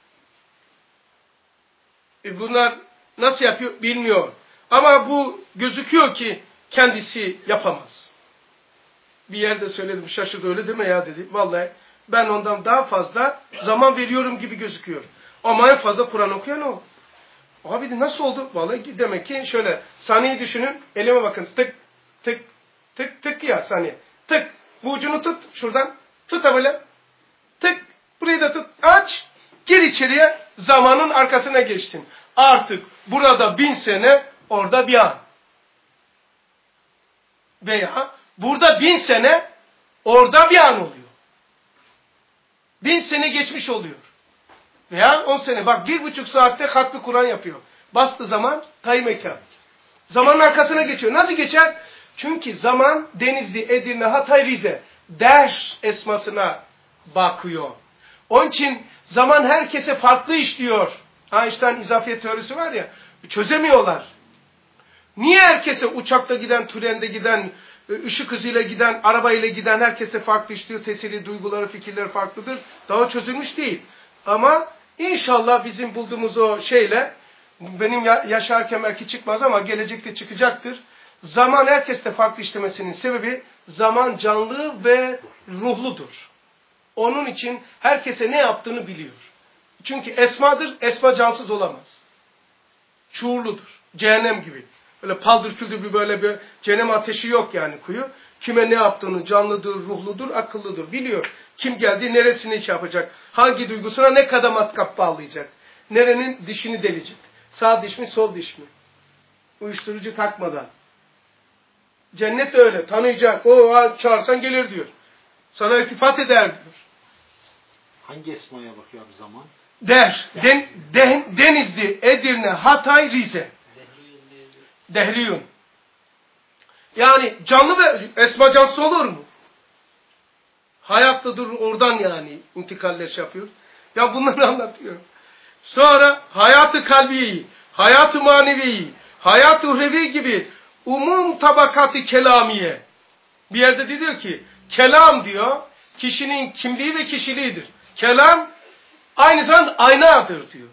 E bunlar nasıl yapıyor bilmiyor. Ama bu gözüküyor ki kendisi yapamaz. Bir yerde söyledim şaşırdı öyle deme ya dedi. Vallahi ben ondan daha fazla zaman veriyorum gibi gözüküyor. Ama en fazla Kur'an okuyan o. Abi de nasıl oldu? Vallahi demek ki şöyle saniyeyi düşünün. Elime bakın tık tık tık tık ya saniye. Tık. Bu ucunu tut şuradan. Tut da böyle. Tık. Burayı da tut. Aç. Gir içeriye. Zamanın arkasına geçtin. Artık burada bin sene orada bir an. Veya burada bin sene orada bir an oluyor. Bin sene geçmiş oluyor. Veya on sene. Bak bir buçuk saatte hatmi Kur'an yapıyor. Bastığı zaman kayım mekan. Zamanın arkasına geçiyor. Nasıl geçer? Çünkü zaman Denizli, Edirne, Hatay, Rize. Der esmasına bakıyor. Onun için zaman herkese farklı işliyor. Einstein izafiyet teorisi var ya. Çözemiyorlar. Niye herkese uçakta giden, trende giden, ışık hızıyla giden, arabayla giden herkese farklı işliyor? Tesiri, duyguları, fikirleri farklıdır. Daha çözülmüş değil. Ama inşallah bizim bulduğumuz o şeyle, benim yaşarken belki çıkmaz ama gelecekte çıkacaktır. Zaman herkeste farklı işlemesinin sebebi zaman canlı ve ruhludur. Onun için herkese ne yaptığını biliyor. Çünkü esmadır, esma cansız olamaz. Şuurludur. Cehennem gibi. Böyle paldır küldür bir böyle bir cehennem ateşi yok yani kuyu. Kime ne yaptığını canlıdır, ruhludur, akıllıdır. Biliyor. Kim geldi, neresini iş yapacak, hangi duygusuna ne kadar matkap bağlayacak, nerenin dişini delecek. Sağ diş mi, sol diş mi? Uyuşturucu takmadan. Cennet öyle, tanıyacak. O çağırsan gelir diyor. Sana iltifat eder diyor. Hangi esmaya bakıyor abi zaman? Der. Den, den, Denizli, Edirne, Hatay, Rize. Dehliyun. Yani canlı ve esma cansız olur mu? Hayattadır oradan yani intikaller şey yapıyor. Ya bunları anlatıyor. Sonra hayatı kalbi, hayatı manevi, hayatı uhrevi gibi umum tabakatı kelamiye. Bir yerde de diyor ki kelam diyor kişinin kimliği ve kişiliğidir. Kelam aynı zamanda aynadır diyor.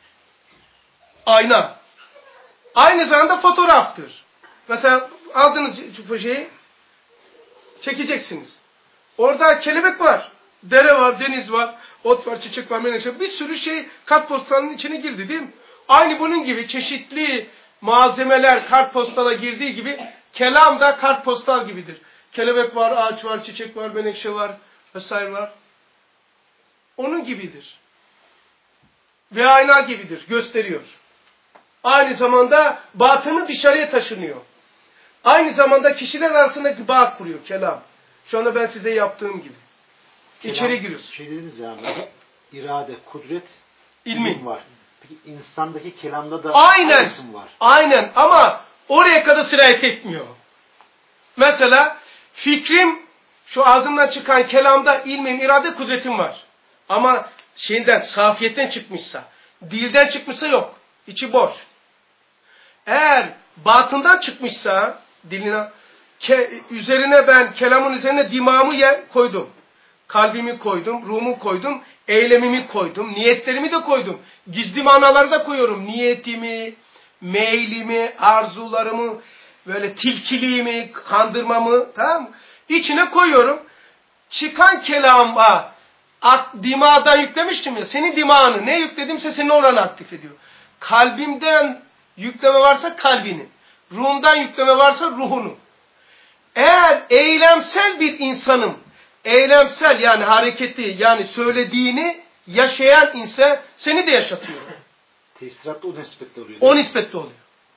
Ayna. Aynı zamanda fotoğraftır. Mesela aldığınız şeyi çekeceksiniz. Orada kelebek var. Dere var, deniz var, ot var, çiçek var, menekşe. Bir sürü şey kartpostalın içine girdi değil mi? Aynı bunun gibi çeşitli malzemeler kartpostala girdiği gibi kelam da kartpostal gibidir. Kelebek var, ağaç var, çiçek var, menekşe var vesaire var. Onun gibidir. Ve ayna gibidir, gösteriyor. Aynı zamanda batını dışarıya taşınıyor. Aynı zamanda kişiler arasındaki bağ kuruyor kelam. Şu anda ben size yaptığım gibi. Kelam, İçeri giriyorsun. Şey dediniz ya, irade, kudret, İlmi ilim var. Peki insandaki kelamda da aynen, isim var. aynen ama oraya kadar sirayet etmiyor. Mesela fikrim, şu ağzımdan çıkan kelamda ilmim, irade, kudretim var. Ama şeyden, safiyetten çıkmışsa, dilden çıkmışsa yok. İçi boş. Eğer batından çıkmışsa, diline, ke, üzerine ben kelamın üzerine dimağımı yer, koydum. Kalbimi koydum, ruhumu koydum, eylemimi koydum, niyetlerimi de koydum. Gizli manaları da koyuyorum. Niyetimi, meylimi, arzularımı, böyle tilkiliğimi, kandırmamı, tamam mı? İçine koyuyorum. Çıkan kelama, dimağdan yüklemiştim ya, senin dimağını ne yükledimse senin oranı aktif ediyor. Kalbimden yükleme varsa kalbini, ruhumdan yükleme varsa ruhunu. Eğer eylemsel bir insanım, eylemsel yani hareketi yani söylediğini yaşayan insan seni de yaşatıyor. Tesirat o nispette oluyor. O nispette oluyor.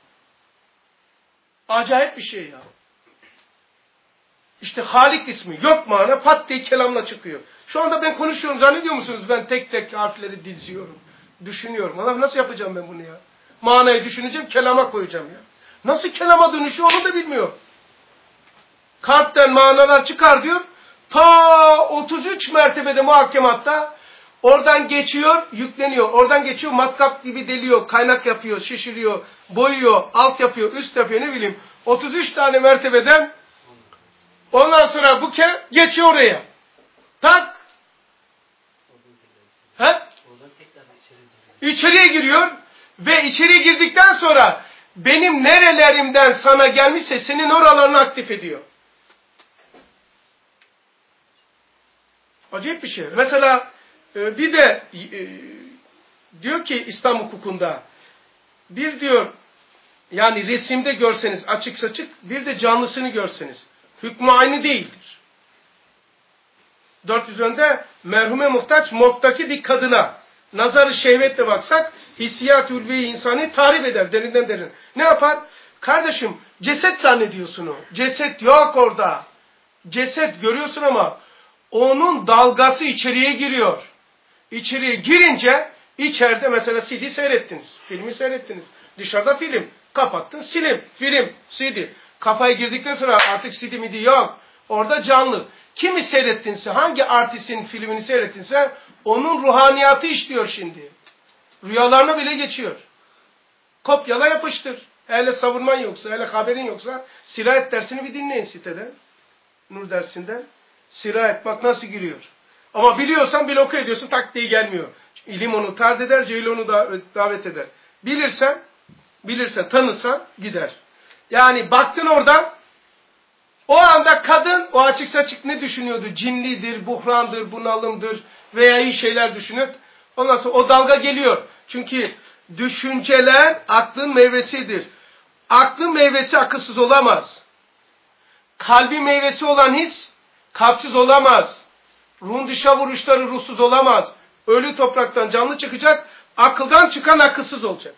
Acayip bir şey ya. İşte Halik ismi yok mana pat diye kelamla çıkıyor. Şu anda ben konuşuyorum zannediyor musunuz? Ben tek tek harfleri diziyorum. Düşünüyorum. Allah nasıl yapacağım ben bunu ya? Manayı düşüneceğim, kelama koyacağım ya. Nasıl kelama dönüşüyor onu da bilmiyor. Kalpten manalar çıkar diyor. Ta otuz üç mertebede muhakematta oradan geçiyor, yükleniyor. Oradan geçiyor, matkap gibi deliyor, kaynak yapıyor, şişiriyor, boyuyor, alt yapıyor, üst yapıyor ne bileyim. otuz üç tane mertebeden ondan sonra bu ke geçiyor oraya. Tak. He? İçeriye giriyor ve içeriye girdikten sonra benim nerelerimden sana gelmişse senin oralarını aktif ediyor. Acayip bir şey. Mesela bir de diyor ki İslam hukukunda bir diyor yani resimde görseniz açık saçık bir de canlısını görseniz hükmü aynı değildir. dört yüz önde merhume muhtaç morgdaki bir kadına nazarı şehvetle baksak hissiyat-ı ulvi insanı tahrip eder derinden derin. Ne yapar? Kardeşim ceset zannediyorsun o. Ceset yok orada. Ceset görüyorsun ama onun dalgası içeriye giriyor. İçeriye girince içeride mesela C D seyrettiniz. Filmi seyrettiniz. Dışarıda film. Kapattın film. Film. C D. Kafaya girdikten sonra artık C D midi yok. Orada canlı. Kimi seyrettinse, hangi artistin filmini seyrettinse onun ruhaniyatı işliyor şimdi. Rüyalarına bile geçiyor. Kopyala yapıştır. Hele savurman yoksa, hele haberin yoksa sirayet dersini bir dinleyin sitede. Nur dersinden. Sirayet bak nasıl giriyor. Ama biliyorsan bloke ediyorsun tak diye gelmiyor. İlim onu tard eder, cehil onu da davet eder. Bilirsen, bilirsen, tanırsan gider. Yani baktın oradan, o anda kadın o açık saçık ne düşünüyordu? Cinlidir, buhrandır, bunalımdır veya iyi şeyler düşünüp ondan sonra o dalga geliyor. Çünkü düşünceler aklın meyvesidir. Aklın meyvesi akılsız olamaz. Kalbi meyvesi olan his kalpsiz olamaz. Ruhun dışa vuruşları ruhsuz olamaz. Ölü topraktan canlı çıkacak, akıldan çıkan akılsız olacak.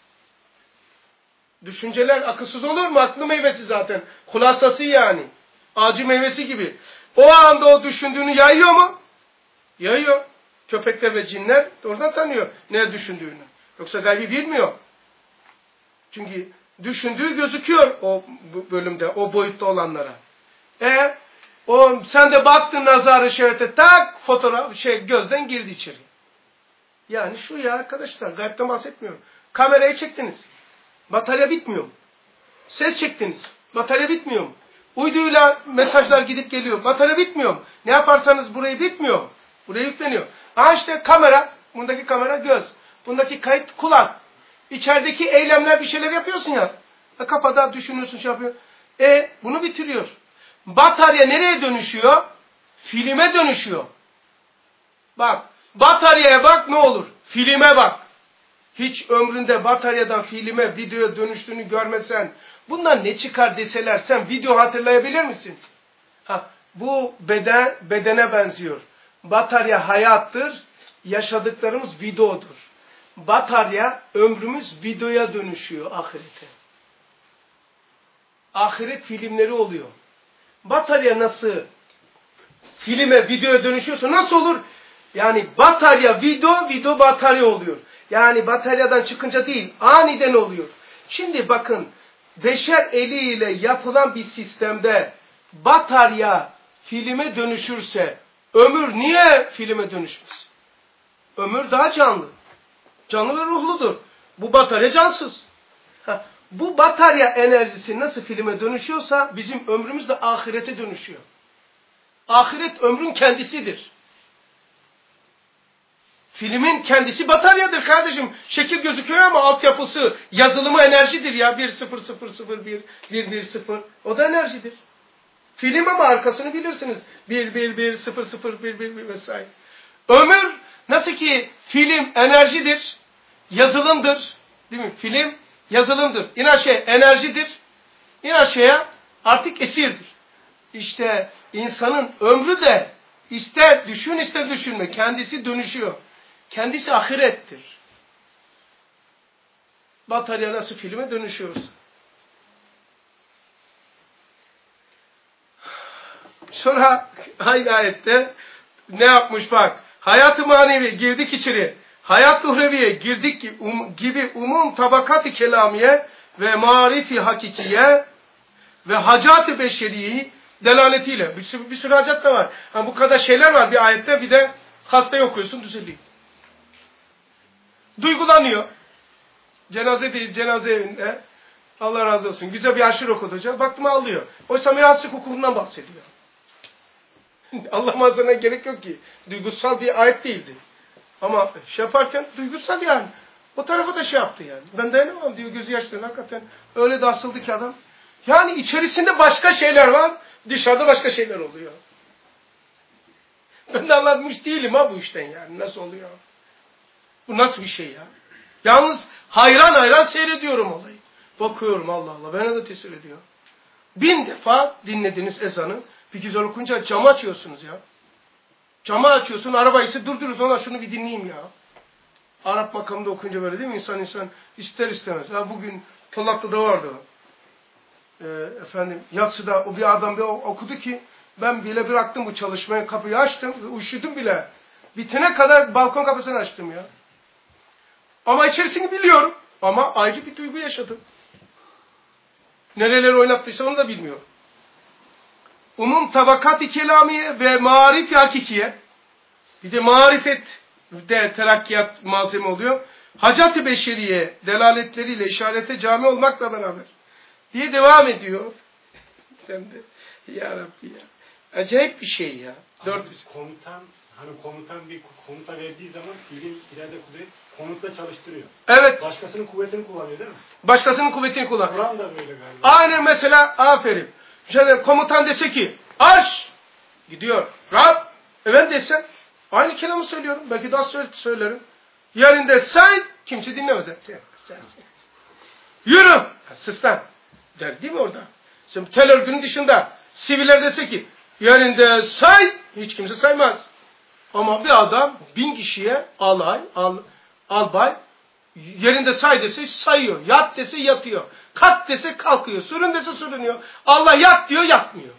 Düşünceler akılsız olur mu? Aklı meyvesi zaten. Hulasası yani. Ağacı meyvesi gibi. O anda o düşündüğünü yayıyor mu? Yayıyor. Köpekler ve cinler oradan tanıyor ne düşündüğünü. Yoksa gaybi bilmiyor. Çünkü düşündüğü gözüküyor o bölümde, o boyutta olanlara. E o sen de baktın nazarı şöhrete tak fotoğraf şey gözden girdi içeri. Yani şu ya arkadaşlar, gaybden bahsetmiyorum. Kamerayı çektiniz. Batarya bitmiyor mu? Ses çektiniz. Batarya bitmiyor mu? Uyduyla mesajlar gidip geliyor. Batarya bitmiyor mu? Ne yaparsanız burayı bitmiyor mu? Buraya yükleniyor. Aha işte kamera. Bundaki kamera göz. Bundaki kayıt kulak. İçerideki eylemler bir şeyler yapıyorsun ya. E, kafada düşünüyorsun, şey yapıyor. E bunu bitiriyor. Batarya nereye dönüşüyor? Filme dönüşüyor. Bak. Bataryaya bak ne olur. Filme bak. Hiç ömründe bataryadan filme, videoya dönüştüğünü görmesen, bundan ne çıkar deseler, sen video hatırlayabilir misin? Ha, bu beden, bedene benziyor. Batarya hayattır, yaşadıklarımız videodur. Batarya, ömrümüz videoya dönüşüyor ahirete. Ahiret filmleri oluyor. Batarya nasıl filme, videoya dönüşüyorsa nasıl olur? Yani batarya video, video batarya oluyor. Yani bataryadan çıkınca değil, aniden oluyor. Şimdi bakın, beşer eliyle yapılan bir sistemde batarya filme dönüşürse, ömür niye filme dönüşmez? Ömür daha canlı. Canlı ve ruhludur. Bu batarya cansız. Ha, bu batarya enerjisi nasıl filme dönüşüyorsa, bizim ömrümüz de ahirete dönüşüyor. Ahiret ömrün kendisidir. Filmin kendisi bataryadır kardeşim. Şekil gözüküyor ama altyapısı, yazılımı enerjidir ya. bir sıfır sıfır sıfır bir bir bir sıfır. O da enerjidir. Film ama arkasını bilirsiniz. bir bir bir sıfır sıfır bir bir bir vesaire. Ömür nasıl ki film enerjidir, yazılımdır. Değil mi? Film yazılımdır. İn aşağı enerjidir. İn aşağıya artık esirdir. İşte insanın ömrü de ister düşün ister düşünme. Kendisi dönüşüyor. Kendisi ahirettir. Batarya nasıl filme dönüşüyorsa. Sonra aynı ayette ne yapmış bak. Hayat-ı manevi girdik içeri. Hayat-ı uhreviye girdik um, gibi umum tabakat-ı kelamiye ve marifi hakikiye ve hacat-ı beşeriyi delaletiyle. Bir sürü, bir sürü hacat da var. Ha, bu kadar şeyler var bir ayette, bir de hastayı okuyorsun düzeliyor. Duygulanıyor. Cenazedeyiz, cenaze evinde. Allah razı olsun. Güzel bir aşırı okudu hocam. Baktım ağlıyor. Oysa mirasçılık hukukundan bahsediyor. Allah muhafazana gerek yok ki. Duygusal bir ayet değildi. Ama şey yaparken duygusal yani. O tarafa da şey yaptı yani. Ben dayanamam diyor, gözü yaşlı. Hakikaten öyle de asıldı ki adam. Yani içerisinde başka şeyler var. Dışarıda başka şeyler oluyor. Ben de anlatmış değilim ha bu işten yani. Nasıl oluyor? Bu nasıl bir şey ya? Yalnız hayran hayran seyrediyorum olayı. Bakıyorum Allah Allah. Bana da tesir ediyor. Bin defa dinlediniz ezanı. Bir güzel okunca camı açıyorsunuz ya. Camı açıyorsun, arabayı ise durduruyorsun. Ona şunu bir dinleyeyim ya. Arap makamında okunca böyle değil mi? İnsan insan ister istemez. Ha, bugün Tolaklı'da vardı. Ee, efendim Yatsı'da o bir adam bir okudu ki ben bile bıraktım bu çalışmayı, kapıyı açtım ve üşüdüm bile. Bitene kadar balkon kapısını açtım ya. Ama içerisini biliyorum. Ama ayrı bir duygu yaşadım. Nereleri oynattıysa onu da bilmiyorum. Umum tabakat-ı kelamiye ve marif-i hakikiye. Bir de marifet de terakkiyat malzeme oluyor. Hacat-ı beşeriye delaletleriyle işarete cami olmakla beraber. Diye devam ediyor. Sen de ya Rabbi ya. Acayip bir şey ya. Dört komutan, hani komutan bir komuta verdiği zaman fiilin ileride kuvvet komutla çalıştırıyor. Evet. Başkasının kuvvetini kullanıyor değil mi? Başkasının kuvvetini kullanıyor. Kur'an da böyle galiba. Aynen mesela aferin. Şöyle komutan dese ki arş gidiyor. Rab evet dese aynı kelamı söylüyorum. Belki daha söylerim. Yerinde say kimse dinlemez. Yürü. Sistem. Der değil mi orada? Şimdi tel örgünün dışında siviller dese ki yerinde say hiç kimse saymaz. Ama bir adam bin kişiye alay, al, albay yerinde say dese sayıyor. Yat dese yatıyor. Kalk dese kalkıyor. Sürün dese sürünüyor. Allah yat diyor yatmıyor.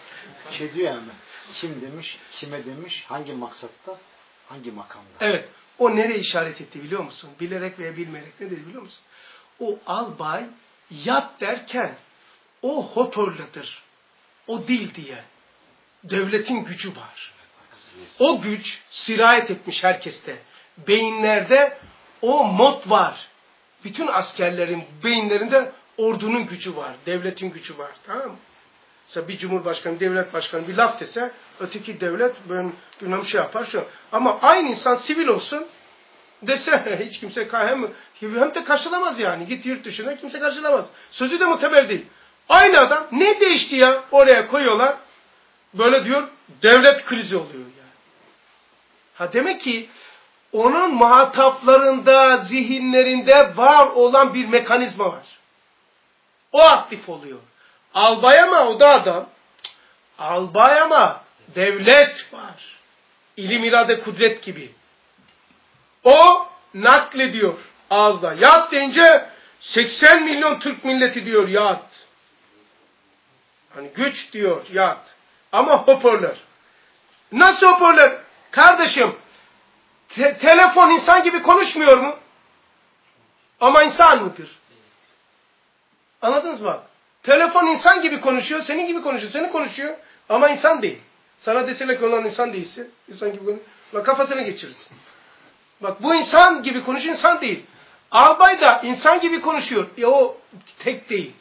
Şey diyor yani. Kim demiş, kime demiş, hangi maksatta, hangi makamda. Evet. O nereye işaret etti biliyor musun? Bilerek veya bilmeyerek ne dedi biliyor musun? O albay yat derken o hoparlördür. O dil diye. Devletin gücü var. O güç sirayet etmiş herkeste. Beyinlerde o mod var. Bütün askerlerin beyinlerinde ordunun gücü var. Devletin gücü var. Tamam mı? Mesela bir cumhurbaşkanı, devlet başkanı bir laf dese öteki devlet böyle bilmem şey yapar şu. Ama aynı insan sivil olsun dese hiç kimse hem, hem de karşılamaz yani. Git yurt dışına kimse karşılamaz. Sözü de muteber değil. Aynı adam ne değişti ya oraya koyuyorlar. Böyle diyor devlet krizi oluyor yani. Ha demek ki onun muhataplarında, zihinlerinde var olan bir mekanizma var. O aktif oluyor. Albay ama o da adam. Albay ama devlet var. İlim, irade, kudret gibi. O naklediyor ağızda. Yat deyince seksen milyon Türk milleti diyor yat. Hani güç diyor yat. Ama hoparlör. Nasıl hoparlör? Kardeşim te telefon insan gibi konuşmuyor mu? Ama insan mıdır? Anladınız mı bak? Telefon insan gibi konuşuyor, senin gibi konuşuyor, seni konuşuyor ama insan değil. Sana deseler ki olan insan değilsin, insan gibi konuşuyor. Bak kafasını geçirirsin. Bak bu insan gibi konuşuyor, insan değil. Albay da insan gibi konuşuyor. Ya o tek değil.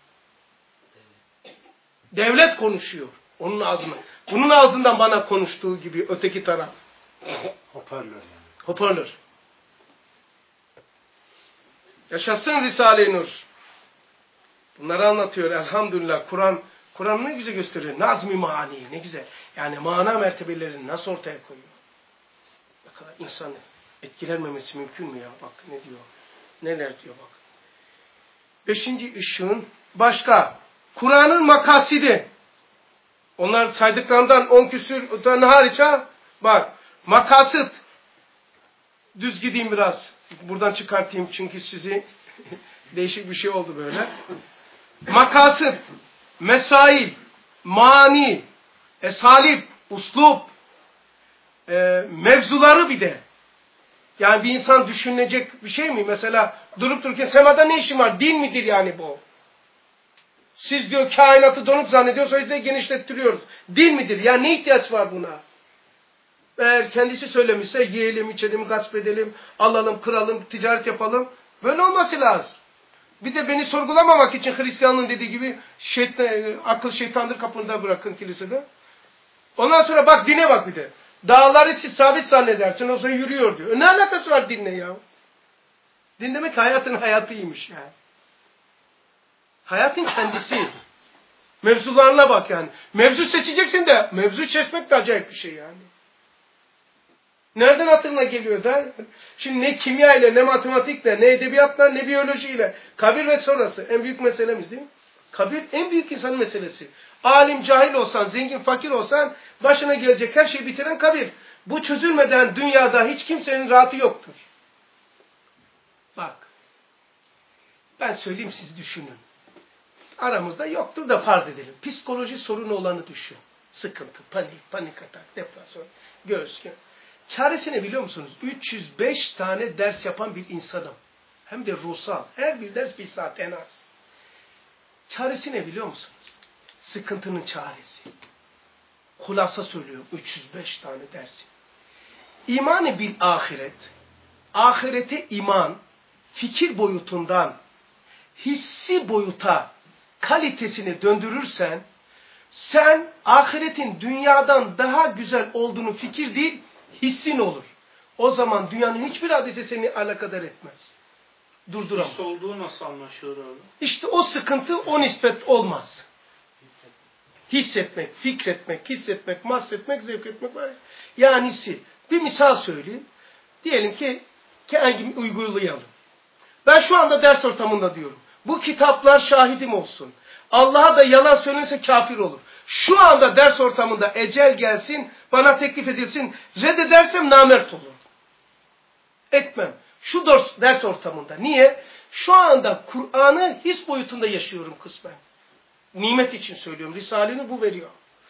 Devlet konuşuyor. Onun ağzından. Bunun ağzından bana konuştuğu gibi öteki taraf. Hoparlör yani. Hoparlör. Yaşasın Risale-i Nur. Bunları anlatıyor elhamdülillah. Kur'an Kur'an ne güzel gösteriyor. Nazmi mani ne güzel. Yani mana mertebelerini nasıl ortaya koyuyor. Ne kadar insan etkilenmemesi mümkün mü ya? Bak ne diyor. Neler diyor bak. Beşinci ışığın başka. Kur'an'ın makasidi. Onlar saydıklarından on küsür tane hariç ha. Bak. Makasıt. Düz gideyim biraz. Buradan çıkartayım çünkü sizi değişik bir şey oldu böyle. Makasıt, mesail, mani, esalip, uslup, e, mevzuları bir de. Yani bir insan düşünecek bir şey mi? Mesela durup dururken semada ne işin var? Din midir yani bu? Siz diyor kainatı donuk zannediyorsunuz, o yüzden genişlettiriyoruz. Din midir? Ya ne ihtiyaç var buna? Eğer kendisi söylemişse yiyelim, içelim, gasp edelim, alalım, kıralım, ticaret yapalım. Böyle olması lazım. Bir de beni sorgulamamak için Hristiyanlığın dediği gibi şeytan, akıl şeytandır kapında bırakın kilisede. Ondan sonra bak dine bak bir de. Dağları siz sabit zannedersin o zaman yürüyor diyor. E ne alakası var dinle ya? Din demek hayatın hayatıymış yani. Hayatın kendisi. Mevzularına bak yani. Mevzu seçeceksin de mevzu seçmek de acayip bir şey yani. Nereden aklına geliyor da? Şimdi ne kimya ile, ne matematikle, ne edebiyatla, ne biyolojiyle. Kabir ve sonrası. En büyük meselemiz değil mi? Kabir en büyük insanın meselesi. Alim, cahil olsan, zengin, fakir olsan başına gelecek her şeyi bitiren kabir. Bu çözülmeden dünyada hiç kimsenin rahatı yoktur. Bak. Ben söyleyeyim siz düşünün. Aramızda yoktur da farz edelim. Psikoloji sorunu olanı düşün. Sıkıntı, panik, panik atak, depresyon, göğüs. Çaresi ne biliyor musunuz? üç yüz beş tane ders yapan bir insanım. Hem de ruhsal. Her bir ders bir saat en az. Çaresi ne biliyor musunuz? Sıkıntının çaresi. Hulasa söylüyorum. üç yüz beş tane dersi. İmanı bil ahiret. Ahirete iman. Fikir boyutundan hissi boyuta kalitesini döndürürsen sen ahiretin dünyadan daha güzel olduğunu fikir değil hissin olur. O zaman dünyanın hiçbir hadise seni alakadar etmez. Durduramaz. His olduğu nasıl anlaşılır abi? İşte o sıkıntı o nispet olmaz. Hissetmek, fikretmek, hissetmek, mahsetmek, zevk etmek var ya. Yani hissi. Bir misal söyleyeyim. Diyelim ki kendimi uygulayalım. Ben şu anda ders ortamında diyorum. Bu kitaplar şahidim olsun. Allah'a da yalan söylenirse kafir olur. Şu anda ders ortamında ecel gelsin, bana teklif edilsin, reddedersem namert olur. Etmem. Şu ders ortamında. Niye? Şu anda Kur'an'ı his boyutunda yaşıyorum kısmen. Nimet için söylüyorum. Risale'ni bu veriyor.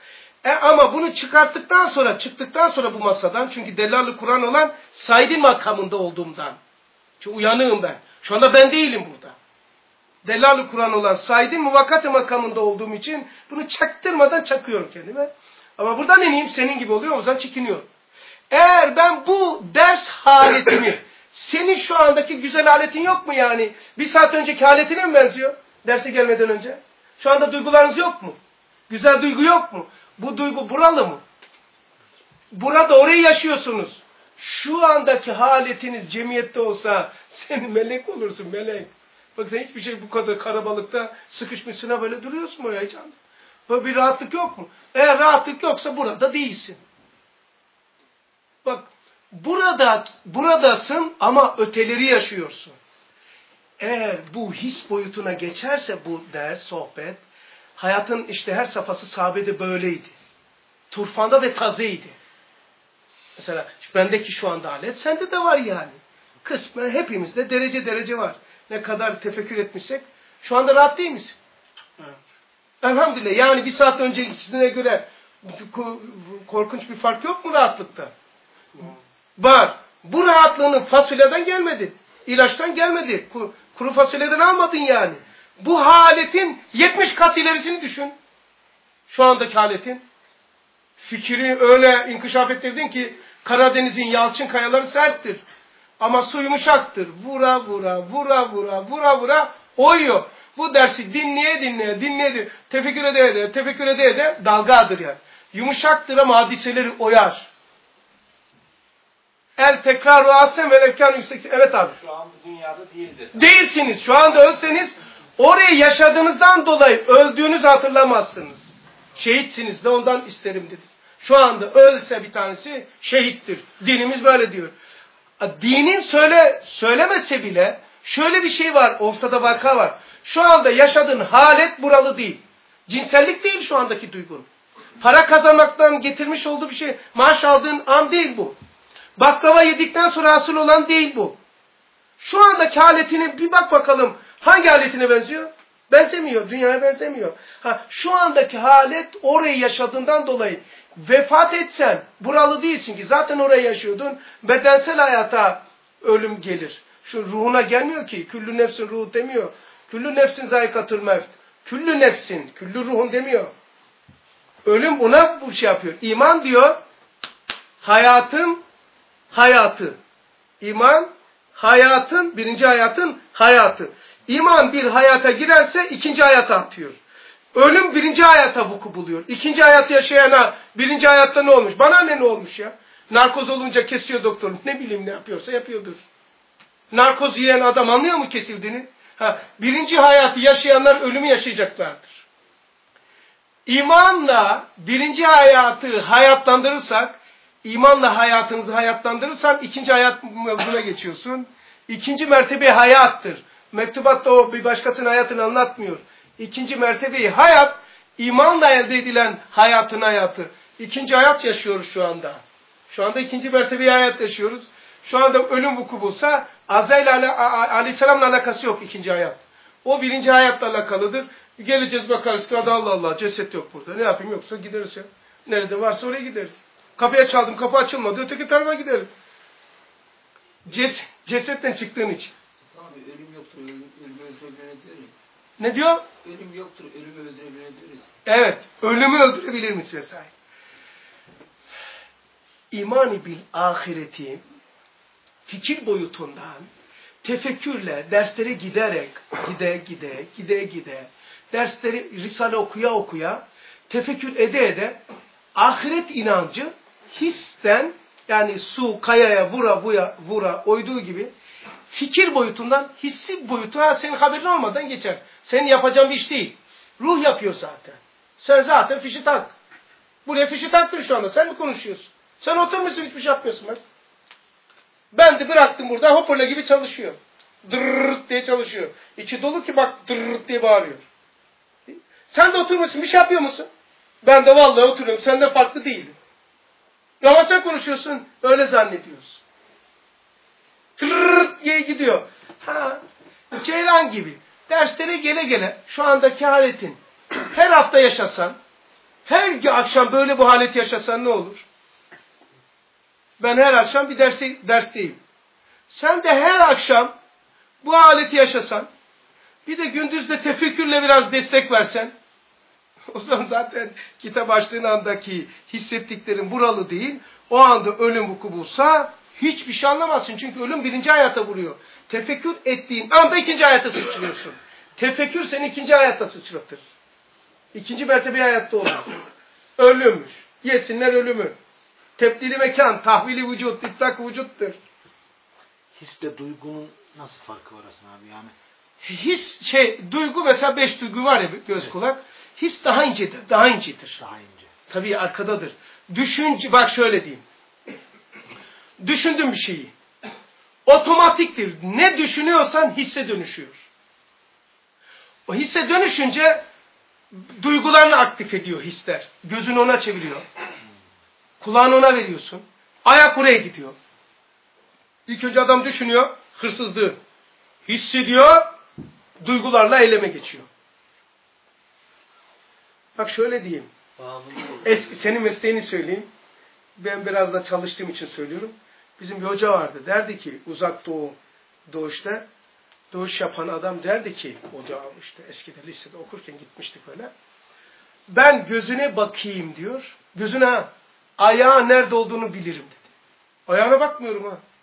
E ama bunu çıkarttıktan sonra, çıktıktan sonra bu masadan, çünkü Delal-ı Kur'an olan Said'in makamında olduğumdan. Çünkü uyanığım ben. Şu anda ben değilim burada. Delal-ı Kur'an olan Said'in muvakkat-ı makamında olduğum için bunu çaktırmadan çakıyorum kendime. Ama buradan ineyim senin gibi oluyor, o zaman çekiniyorum. Eğer ben bu ders haletini, senin şu andaki güzel haletin yok mu yani? Bir saat önceki haletine mi benziyor? Derse gelmeden önce. Şu anda duygularınız yok mu? Güzel duygu yok mu? Bu duygu buralı mı? Burada orayı yaşıyorsunuz. Şu andaki haletiniz cemiyette olsa sen melek olursun, melek. Bak sen hiçbir şey bu kadar karabalıkta sıkışmışsın, böyle duruyorsun o heyecanda. Böyle bir rahatlık yok mu? Eğer rahatlık yoksa burada değilsin. Bak burada buradasın ama öteleri yaşıyorsun. Eğer bu his boyutuna geçerse bu ders, sohbet, hayatın işte her safhası sahabede böyleydi. Turfanda ve tazeydi. Mesela bendeki şu anda alet sende de var yani. Kısmen hepimizde derece derece var. Ne kadar tefekkür etmişsek şu anda rahat değil misin? Evet. Elhamdülillah. Yani bir saat önce ikisine göre korkunç bir fark yok mu rahatlıkta? Evet. Var. Bu rahatlığının fasulyeden gelmedi. İlaçtan gelmedi. Kuru, kuru fasulyeden almadın yani. Bu haletin yetmiş kat ilerisini düşün. Şu andaki haletin. Fikri öyle inkişaf ettirdin ki Karadeniz'in yalçın kayaları serttir. Ama su yumuşaktır. Vura vura, vura vura, vura vura oyuyor. Bu dersi dinleye dinleye, dinleye dinleye, tefekkür ede ede, tefekkür ede ede dalgadır yani. Yumuşaktır ama hadiseleri oyar. El tekrar ve asem ve lefkan yüksek. Evet abi. Şu an bu dünyada değiliz efendim. Değilsiniz. Şu anda ölseniz orayı yaşadığınızdan dolayı öldüğünüzü hatırlamazsınız. Şehitsiniz de ondan isterim dedi. Şu anda ölse bir tanesi şehittir. Dinimiz böyle diyor. Dinin söyle, söylemese bile şöyle bir şey var. Ortada vaka var. Şu anda yaşadığın halet buralı değil. Cinsellik değil şu andaki duygun. Para kazanmaktan getirmiş olduğu bir şey. Maaş aldığın an değil bu. Baklava yedikten sonra asıl olan değil bu. Şu andaki haletine bir bak bakalım. Hangi haletine benziyor? Benzemiyor. Dünyaya benzemiyor. Ha, şu andaki halet orayı yaşadığından dolayı vefat etsen buralı değilsin ki. Zaten orayı yaşıyordun. Bedensel hayata ölüm gelir. Şu ruhuna gelmiyor ki. Küllü nefsin ruhu demiyor. Küllü nefsin zayikatül mevt. Küllü nefsin, küllü ruhun demiyor. Ölüm ona bu şey yapıyor. İman diyor, hayatın hayatı. İman, hayatın, birinci hayatın hayatı. İman bir hayata girerse ikinci hayata atıyor. Ölüm birinci hayata vuku buluyor. İkinci hayatı yaşayana birinci hayatta ne olmuş? Bana ne ne olmuş ya? Narkoz olunca kesiyor doktor. Ne bileyim ne yapıyorsa yapıyordur. Narkoz yiyen adam anlıyor mu kesildiğini? Ha, birinci hayatı yaşayanlar ölümü yaşayacaklardır. İmanla birinci hayatı hayatlandırırsak, imanla hayatınızı hayatlandırırsan ikinci hayat mevzuna geçiyorsun. İkinci mertebe hayattır. Mektubatta o bir başkasının hayatını anlatmıyor. İkinci mertebeyi hayat, imanla elde edilen hayatın hayatı. İkinci hayat yaşıyoruz şu anda. Şu anda ikinci mertebeyi hayat yaşıyoruz. Şu anda ölüm vuku bulsa Azrail aleyhisselamla alakası yok ikinci hayat. O birinci hayatla alakalıdır. Geleceğiz bakarız ki Allah Allah ceset yok burada. Ne yapayım yoksa gideriz ya. Nerede varsa oraya gideriz. Kapıya çaldım kapı açılmadı öteki tarafa gidelim. Ces cesetten çıktığın için. Abi ölüm yoktur, ölüm, ölümü öldürebilir. Ne diyor? Ölüm yoktur, ölümü öldürebiliriz. Evet, ölümü öldürebilir misin vesaire? İman-ı bil ahireti fikir boyutundan tefekkürle derslere giderek gide gide gide gide dersleri Risale okuya okuya tefekkür ede ede ahiret inancı histen yani su kayaya vura vura vura oyduğu gibi fikir boyutundan hissi boyutuna senin haberin olmadan geçer. Senin yapacağın bir iş değil. Ruh yapıyor zaten. Sen zaten fişi tak. Buraya fişi taktın şu anda. Sen mi konuşuyorsun? Sen oturmuşsun hiçbir şey yapmıyorsun. Ben, ben de bıraktım burada hoparlör gibi çalışıyor. Dırrrrt diye çalışıyor. İçi dolu ki bak dırrrrt diye bağırıyor. Sen de oturmuşsun bir şey yapıyor musun? Ben de vallahi oturuyorum. Senden farklı değilim. Ama sen konuşuyorsun. Öyle zannediyorsun. Tırrrrt diye gidiyor. Ha, ceylan gibi. Derslere gele gele şu andaki haletin her hafta yaşasan Her akşam böyle bu haleti yaşasan ne olur? Ben her akşam bir derse, dersteyim. Sen de her akşam bu haleti yaşasan, bir de gündüz de tefekkürle biraz destek versen, o zaman zaten kitap açtığın andaki hissettiklerin buralı değil, o anda ölüm vuku bulsa hiçbir şey anlamazsın. Çünkü ölüm birinci hayata vuruyor. Tefekkür ettiğin anda ikinci hayata sıçrıyorsun. Tefekkür seni ikinci hayata sıçratır. İkinci mertebe hayatta olur. Ölüm. Yesinler ölümü. Tebdili mekan, tahvili vücut, titlak vücuttur. Hisle duygunun nasıl farkı var Hasan abi yani? His, şey, duygu mesela beş duygu var ya göz evet. kulak. His daha incedir, daha incedir. Daha ince. Tabii arkadadır. Düşünce, bak şöyle diyeyim. Düşündün bir şeyi. Otomatiktir. Ne düşünüyorsan hisse dönüşüyor. O hisse dönüşünce duygularını aktif ediyor hisler. Gözünü ona çeviriyor. Kulağını ona veriyorsun. Ayak oraya gidiyor. İlk önce adam düşünüyor, hırsızlığı hissediyor, duygularla eyleme geçiyor. Bak şöyle diyeyim. Eski, senin mesleğini söyleyeyim. Ben biraz da çalıştığım için söylüyorum. Bizim bir hoca vardı. Derdi ki uzak doğu doğuşta doğuş yapan adam derdi ki hoca işte eskide lisede okurken gitmiştik öyle. Ben gözüne bakayım diyor. Gözüne ayağı nerede olduğunu bilirim dedi. Ayağına bakmıyorum ha.